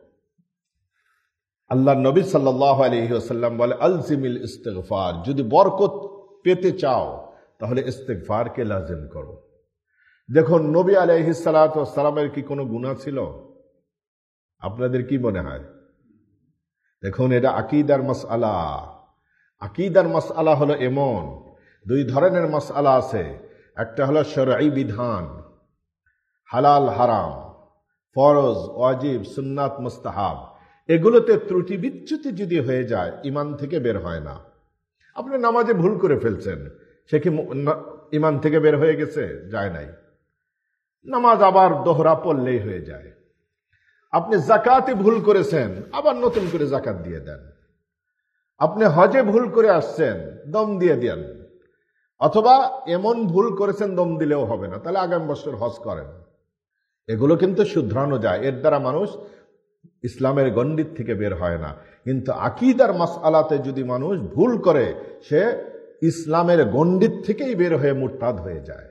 আল্লাহ নবী সাল্লাল্লাহু আলাইহি ওয়াসাল্লাম বলে, আলজিমিল ইস্তেগফার, যদি বরকত পেতে চাও তাহলে ইস্তেগফারকে লাজিম করো। দেখুন, নবী আলাইহিস সালাতু ওয়াস সালামের কি কোনো গুনাহ ছিল? আপনাদের কি মনে হয়? দেখুন, এটা আকীদার মাসআলা। আকীদার মাসআলা হলো এমন, দুই ধরনের মাসআলা আছে। একটা হলো শরঈ বিধান, হালাল হারাম, ফরজ ওয়াজিব সুন্নাত মুস্তাহাব, এগুলোতে ত্রুটি বিচ্যুতি যদি হয়ে যায় ঈমান থেকে বের হয় না। আপনি নামাজে ভুল করে ফেলছেন, সে কি ঈমান থেকে বের হয়ে গেছে? যায় নাই। নামাজ আবার দোহরা পড়লেই হয়ে যায়। আপনি যাকাতে ভুল করেছেন, আবার নতুন করে যাকাত দিয়ে দেন। আপনি হজে ভুল করে আসছেন, দম দিয়ে দেন। অথবা এমন ভুল করেছেন দম দিলেও হবে না, তাহলে আগামী বছর হজ করেন। এগুলো কিন্তু শুধরানো যায়, এর দ্বারা মানুষ ইসলামের গণ্ডির থেকে বের হয় না। কিন্তু আকীদার মাসআলাতে যদি মানুষ ভুল করে, সে ইসলামের গণ্ডির থেকেই বের হয়ে মুরতাদ হয়ে যায়।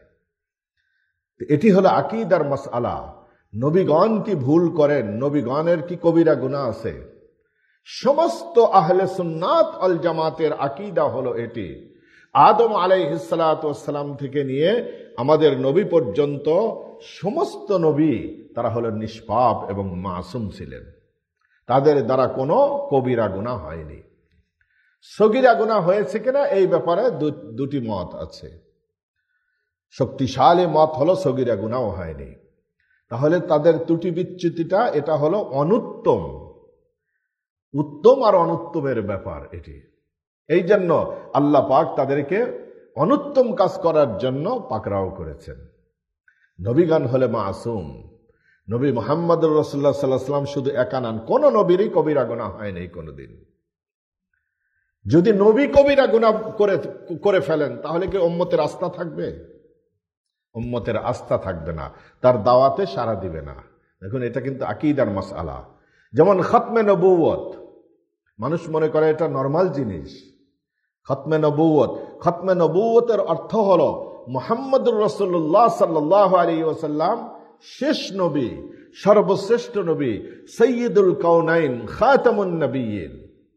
এটি হলো আকীদার মাসআলা। নবীগণ কি ভুল করেন? নবীগণের কি কবিরা গুনাহ আছে? সমস্ত আহলে সুন্নাত ওয়াল জামাতের আকীদা হলো এটি। আদম আলাইহিস সালাতু ওয়াস সালাম থেকে নিয়ে আমাদের নবী পর্যন্ত সমস্ত নবী তারা হলো নিষ্পাপ এবং মাসুম ছিলেন। তাদের দ্বারা কোনো কবিরা গুনাহ হয়নি। সগীরা গুনাহ হয়েছে কিনা এই ব্যাপারে দুটি মত আছে। শক্তিশালী মত হলো সগীরা গুনাহ হয়নি। তাহলে তাদের ত্রুটি বিচ্যুতিটা এটা হলো অনুত্তম। উত্তম আর অনুত্তমের ব্যাপার এটি। এই জন্য আল্লাহ পাক তাদেরকে অনুত্তম কাজ করার জন্য পাকড়াও করেছেন। নবীগণ হলে মাসুম। নবী মুহাম্মদুর রাসূলুল্লাহ সাল্লাল্লাহু আলাইহি ওয়াসাল্লাম শুধু একা নন, কোন নবীরই কবিরা গুনাহ হয়নি কোনদিন। যদি নবী কবিরা গুনাহ করে ফেলেন তাহলে কি উম্মতের আস্থা থাকবে? উম্মতের আস্থা থাকবে না, তার দাওয়াতে সাড়া দিবে না। দেখুন, এটা কিন্তু আকীদার মাসআলা। যেমন খতমে নবুয়ত, মানুষ মনে করে এটা নরমাল জিনিস। খতমে নবুয়ত, খতমে নবুয়তের অর্থ হলো মুহাম্মদুর রাসূলুল্লাহ সাল্লাল্লাহু আলাইহি ওয়াসাল্লাম শেষ নবী, সর্বশ্রেষ্ঠ নবী, সাইয়্যিদুল কাউনাইন, খাতামুন নবিয়্যিন।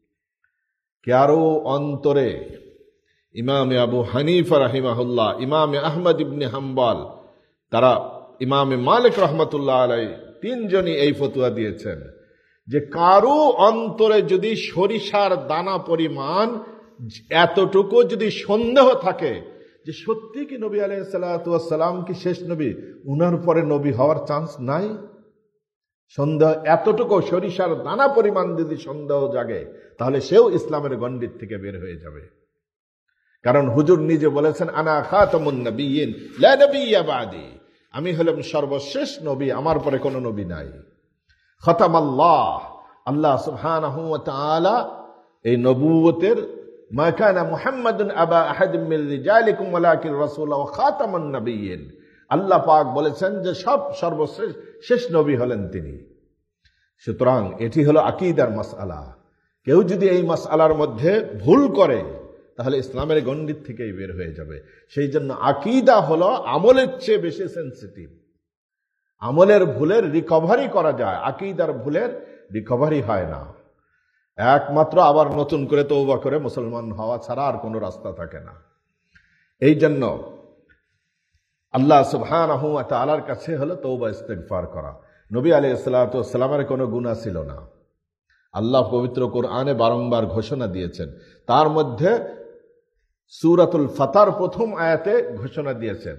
কারো অন্তরে ইমামে আবু হানিফা রাহিমাহুল্লাহ, ইমামে আহমদ ইবনে হাম্বল, তারা ইমামে মালিক রহমতুল্লাহ আলাইহি, তিনজনই এই ফতোয়া দিয়েছেন যে কারো অন্তরে যদি সরিষার দানা পরিমাণ এতটুকু যদি সন্দেহ থাকে যে সত্যি কি নবী আলাইহিস সালাতু ওয়াস সালাম কি শেষ নবী, উনার পরে নবী হওয়ার চান্স নাই, সন্দেহ এতটুকু সরিষার দানা পরিমাণ যদি সন্দেহ জাগে, তাহলে সেও ইসলামের গণ্ডির থেকে বের হয়ে যাবে। কারণ হুজুর নিজে বলেছেন, আনা খাতামুন নবিয়্যিন লা নবিয়্যা বাদি, আমি হলাম সর্বশেষ নবী, আমার পরে কোনো নবী নাই। খতামাল্লাহ, আল্লাহ সুবহানাহু ওয়া তাআলা এই নবুয়তের, মা কানা মুহাম্মাদুন আবা আহাদিম মির রিজালিকুম ওয়ালাকিন রাসূলা ওয়া খাতামুন নবিয়্যিন, আল্লাহ পাক বলেছেন যে সব সর্বশেষ শেষ নবী হলেন তিনি। সুতরাং এটি হলো আকীদার মাসআলা। কেউ যদি এই মাসআলার মধ্যে ভুল করে তাহলে ইসলামের গণ্ডির থেকেই বের হয়ে যাবে। সেই জন্য আকীদা হলো আমলের চেয়ে বেশি সেনসিটিভ। আমলের ভুলের রিকভারি করা যায়, আকীদার ভুলের রিকভারি হয় না। একমাত্র আবার নতুন করে তওবা করে মুসলমান হওয়া ছাড়া আর কোনো রাস্তা থাকে না। এই জন্য আল্লাহ সুবহানাহু ওয়া তাআলার কাছে হলো তওবা ইস্তেগফার করা। নবী আলাইহিস সালাতু ওয়াস সালামের কোনো গুনাহ ছিল না। আল্লাহ পবিত্র কোরআনে বারংবার ঘোষণা দিয়েছেন। তার মধ্যে সূরাতুল ফাতর প্রথম আয়াতে ঘোষণা দিয়েছেন,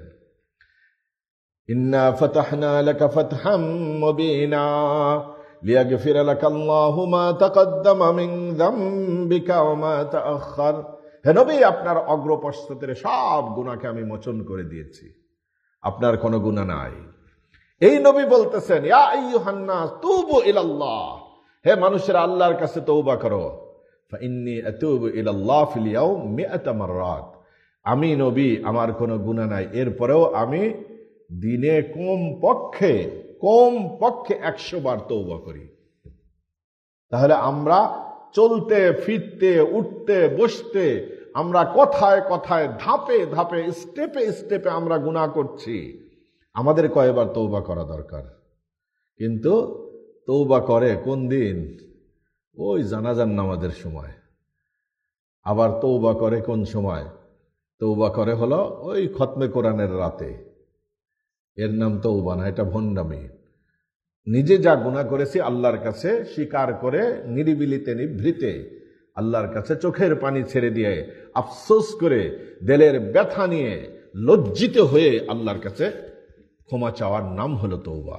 ইন্না ফাতাহনা লাকা ফাতহাম মুবিনা লিয়াগফিরা লাকাল্লাহু মা তাকদ্দামা মিন যামবিকা ওয়া মা তাআখার। হে নবী, আপনার অগ্রপশ্চাতের সব গুনাহকে আমি মোচন করে দিয়েছি, আপনার কোনো গুনাহ নাই। এই নবী বলতেছেন, ইয়া আইয়ুহান নাস তুবু ইলাল্লাহ, হে মানুষেরা আল্লাহর কাছে তওবা করো। ফাইন্নী আতুবু ইলাল্লাহ ফিল ইয়াউম 100 মাররাত, আমি নবী, আমার কোনো গুনাহ নাই, এরপরেও আমি দিনে কমপক্ষে 100 বার তওবা করি। তাহলে আমরা চলতে ফিরতে উঠতে বসতে, আমরা কথায় কথায় ধাপে ধাপে স্টেপে স্টেপে আমরা গুনাহ করছি। আমাদের কয়বার তওবা করা দরকার? কিন্তু তওবা করে কোন দিন? ওই জানাজার নামাজের সময়। আবার তওবা করে কোন সময়? তওবা করে হলো ওই খতমে কোরআনের রাতে। এর নাম তওবা না, এটা ভণ্ডামি। নিজে যা গুনাহ করেছি আল্লাহর কাছে স্বীকার করে নিরিবিলিতে নিভৃতে আল্লাহর কাছে চোখের পানি ছেড়ে দিয়ে আফসোস করে দিলের ব্যথা নিয়ে লজ্জিত হয়ে আল্লাহর কাছে ক্ষমা চাওয়ার নাম হলো তওবা।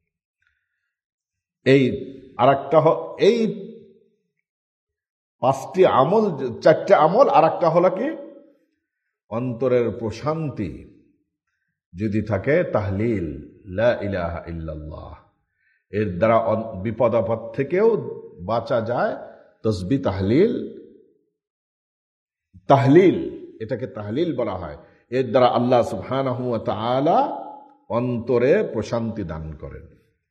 এই 5টি আমল, 4টে আমল। আরেকটা হলো কি? অন্তরের প্রশান্তি যদি থাকে, তাহলিল লা ইলাহা ইল্লাল্লাহ, এর দ্বারা বিপদ আপদ থেকেও বাঁচা যায়। তসবিহ তাহলিল, এটাকে তাহলিল বলা হয়। এর দ্বারা আল্লাহ সুবহানাহু ওয়া তাআলা অন্তরে প্রশান্তি দান করেন।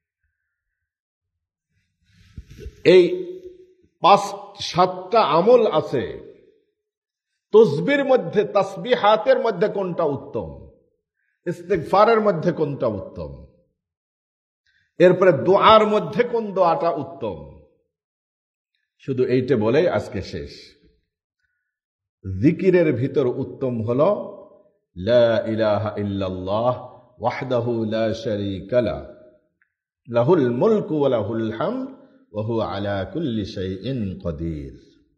এই 5-7টা আমল আছে। তসবির মধ্যে, তাসবিহাতের মধ্যে কোনটা উত্তম? ইস্তিগফারের মধ্যে কোনটা উত্তম? এরপরে দোয়ার মধ্যে কোন দোয়াটা উত্তম? শুধু এইটা বলেই আজকে শেষ। জিকিরের ভিতর উত্তম হলো লা ইলাহা ইল্লাল্লাহ ওয়াহদাহু লা শারীকা লাহু লাহুল মুলকু ওয়া লাহুল হামদ ওয়া হুয়া আলা কুল্লি শাইইন কাদির।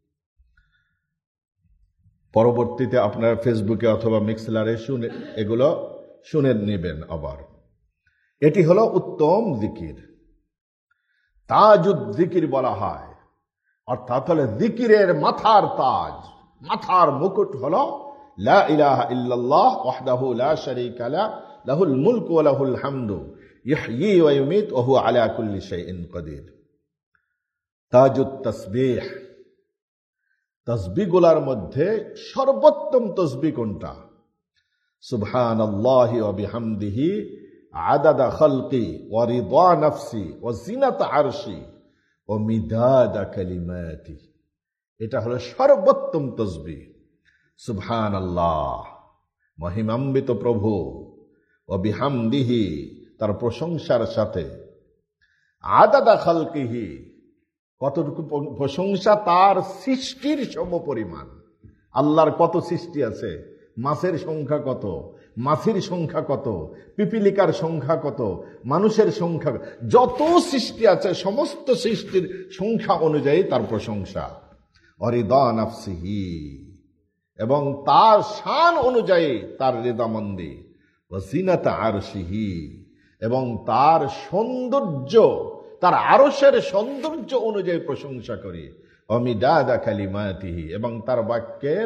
পরবর্তীতে আপনারা ফেসবুকে অথবা মিক্সলারে এগুলো শুনে নেবেন আবার। এটি হলো উত্তম জিকির, তাজুদ জিকির বলা হয়। অর্থাৎ হলো জিকিরের মাথার তাজ, মাথার মুকুট হলো লা ইলাহা ইল্লাল্লাহ ওয়াহদাহু লা শারীকা লাহু লাহুল মুলকু ওয়া লাহুল হামদু ইহয়ী ওয়া ইউমীত ওয়া হুয়া আলা কুল্লি শাইইন কাদির। তাজুত তাসবিহ, তসবিহগুলোর মধ্যে সর্বোত্তম তসবিহ কোনটা? সুবহানাল্লাহি ওয়া বিহামদিহি আদাদা খালকি ওয়া রিদা নাফসি ওয়া জিনাতা আরশি ওয়া মিদাদা কালিমাতি। এটা হলো সর্বোত্তম তসবিহ। সুবহানাল্লাহ, মহিমান্বিত প্রভু, ওয়া বিহামদিহি, তার প্রশংসার সাথে, আদাদা খালকিহি, কতটুকু প্রশংসা? তার সৃষ্টির সমপরিমাণ। আল্লাহর কত সৃষ্টি আছে? মাছের সংখ্যা কত, মাছির সংখ্যা কত, পিপিলিকার সংখ্যা কত, মানুষের সংখ্যা, যত সৃষ্টি আছে সমস্ত সৃষ্টির সংখ্যা অনুযায়ী তার প্রশংসা। অরিদা নাফসিহি, এবং তার শান অনুযায়ী তার রিদামন্দি। ওয়াজিনাতা আরশিহি, এবং তার সৌন্দর্য, তার আরশের সৌন্দর্য অনুযায়ী প্রশংসা করি। অমিদাদা কালিমাতিহি, এবং তার বাক্যের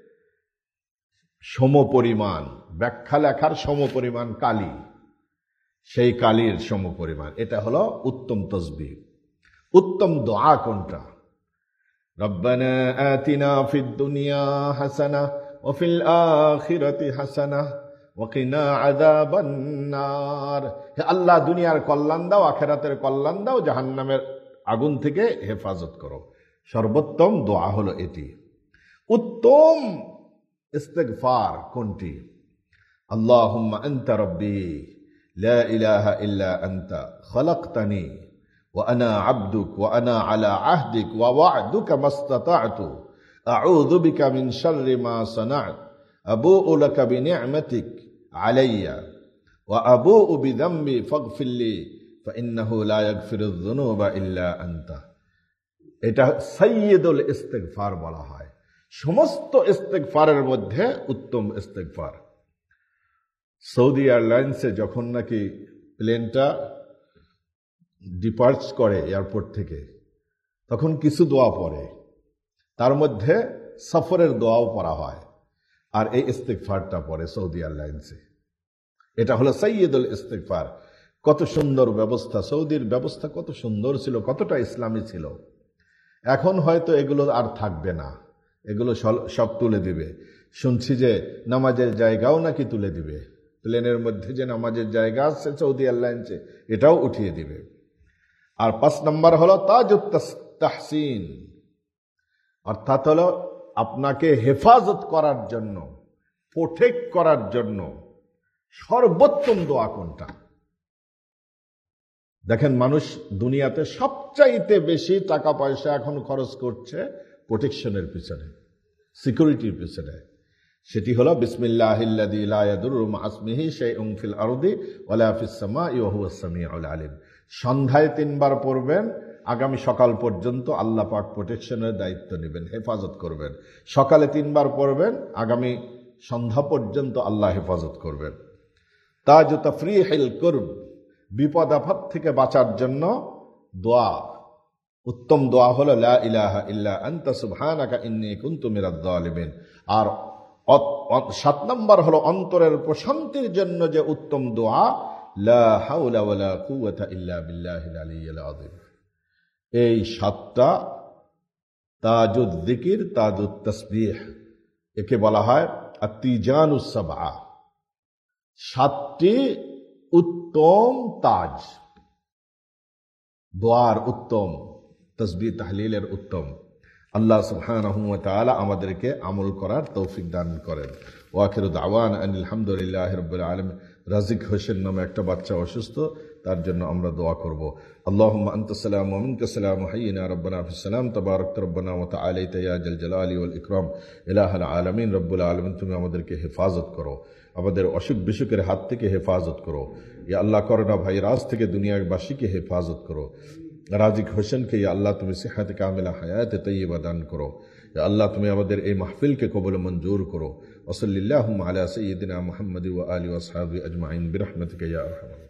সমপরিমাণ, ব্যাখ্যা লেখার সমপরিমাণ কালি, সেই কালির সমপরিমাণ। এটা হলো উত্তম তসবিহ। উত্তম দোয়া কোনটা? রব্বানা আতিনা ফিদ দুনিয়া হাসানাহ ওয়া ফিল আখিরাতি হাসানাহ ওয়া কিনা আযাবান নার। হে আল্লাহ, দুনিয়ার কল্যাণ দাও, আখিরাতের কল্যাণ দাও, জাহান্নামের আগুন থেকে হেফাজত করো। সর্বোত্তম দোয়া হলো এটি। উত্তম ইস্তিগফার কোনটি? আল্লাহুম্মা আনতা রাব্বি লা ইলাহা ইল্লা আনতা খালাকতানি ওয়া আনা আবদুক ওয়া আনা আলা আহদিক ওয়া ওয়া'দুকা মাসতাতা'তু আউযু বিকা মিন শাররি মা সানা'তু আবুউ লাকা বিনি'মাতিক আলাইয়া ওয়া আবুউ বিযামবি ফাগফিরলি ফাইন্নাহু লা ইয়াগফিরুয যুনুবা ইল্লা আনতা। এটা সাইয়্যিদুল ইস্তিগফার বলা হয়। সমস্ত ইস্তিগফারের মধ্যে উত্তম ইস্তিগফার। সৌদি এয়ারলাইন্সে যখন নাকি প্লেনটা ডিপার্চ করে এয়ারপোর্ট থেকে, তখন কিছু দোয়া পড়ে, তার মধ্যে সফরের দোয়াও পড়া হয়, আর এই ইস্তিগফারটা পড়ে সৌদি এয়ারলাইন্সে। এটা হলো সাইয়্যিদুল ইস্তিগফার। কত সুন্দর ব্যবস্থা! সৌদির ব্যবস্থা কত সুন্দর ছিল, কতটা ইসলামী ছিল। এখন হয়তো এগুলো আর থাকবে না, এগুলো সব তুলে দিবে। শুনছি যে নামাজের জায়গাও নাকি তুলে দিবে, প্লেনের মধ্যে যে নামাজের জায়গা আছে সৌদি এয়ারলাইন্সে, এটাও উঠিয়ে দিবে। আর 5 নম্বর হলো তাজুত তাহসিন, অর্থাৎ হলো আপনাকে হেফাজত করার জন্য, প্রোটেক্ট করার জন্য সর্বোত্তম দোয়া কোনটা? দেখেন, মানুষ দুনিয়াতে সবচাইতে বেশি টাকা পয়সা এখন খরচ করছে প্রোটেকশনের পিছনে, সিকিউরিটির পিছনে। সেটি হলো বিসমিল্লাহিল্লাযী লা ইয়াদুররু মা ইসমিহি শাইউন ফিল আরদি ওয়ালা ফিস সামাই ওয়া হুয়াস সামিউল আলিম। সন্ধ্যায় 3 বার পড়বেন, আগামী সকাল পর্যন্ত আল্লাহ পাক প্রোটেকশনের দায়িত্ব নেবেন, হেফাজত করবেন। সকালে 3 বার পড়বেন, আগামী সন্ধ্যা পর্যন্ত আল্লাহ হেফাজত করবেন। তাজু তাফরিহিল কুরব, বিপদ আপদ থেকে বাঁচার জন্য দোয়া, উত্তম দোয়া হলো লা ইলাহা ইল্লা আনতা সুবহানাকা ইন্নী কুনতু মিনাজ জালিমিন। আর 7 নম্বর হলো অন্তরের প্রশান্তির জন্য যে উত্তম দোয়া, লা হাওলা ওয়ালা কুওয়াতা ইল্লা বিল্লাহিল আলিয়্যিল আযীম। এই 7টা তাজুদ যিকির, তাজুদ তাসবিহ, একে বলা হয় আত-তিজানুস সাবআ, 7টি উত্তম তাজ, দোয়ার উত্তম, তাসবিহ তাহলিলের উত্তম। আল্লাহ সুবহানাহু ওয়া তাআলা আমাদেরকে আমল করার তৌফিক দান করেন। ওয়া আখিরু দাওয়ানা আনিল হামদুলিল্লাহি রাব্বিল আলামিন। রাজিক হোসেন নামে একটা বাচ্চা অসুস্থ, তার জন্য আমরা দোয়া করব। আল্লাহুম্মা আনতাস সালামু ওয়া মিনকাস সালামু হাইয়িনা রাব্বানা ফিস সালাম তাবারাকতা রাব্বানা ওয়া তাআলাইতা ইয়া জাল জালালি ওয়াল ইকরাম ইলাহাল আলামিন। রব্বুল আলামিন, তুমি আমাদেরকে হেফাজত করো, আমাদের অসুখ বিসুখের হাত থেকে হেফাজত করো। ইয়া আল্লাহ, করোনা ভাইরাস থেকে দুনিয়াবাসীকে হেফাজত করো। রাজিক হোসেনকে ইয়া আল্লাহ তুমি সিহাত কামিলা হায়াত তাইয়্যিবা দান করো। ইয়া আল্লাহ, তুমি আমাদের এই মাহফিলকে কবুল মঞ্জুর করো। ওয়া সাল্লাল্লাহু আলা সাইয়্যিদিনা মুহাম্মাদি ওয়া আলিহি ওয়া আসহাবিহি আজমাইন বিরহমাতিকা ইয়া আরহামার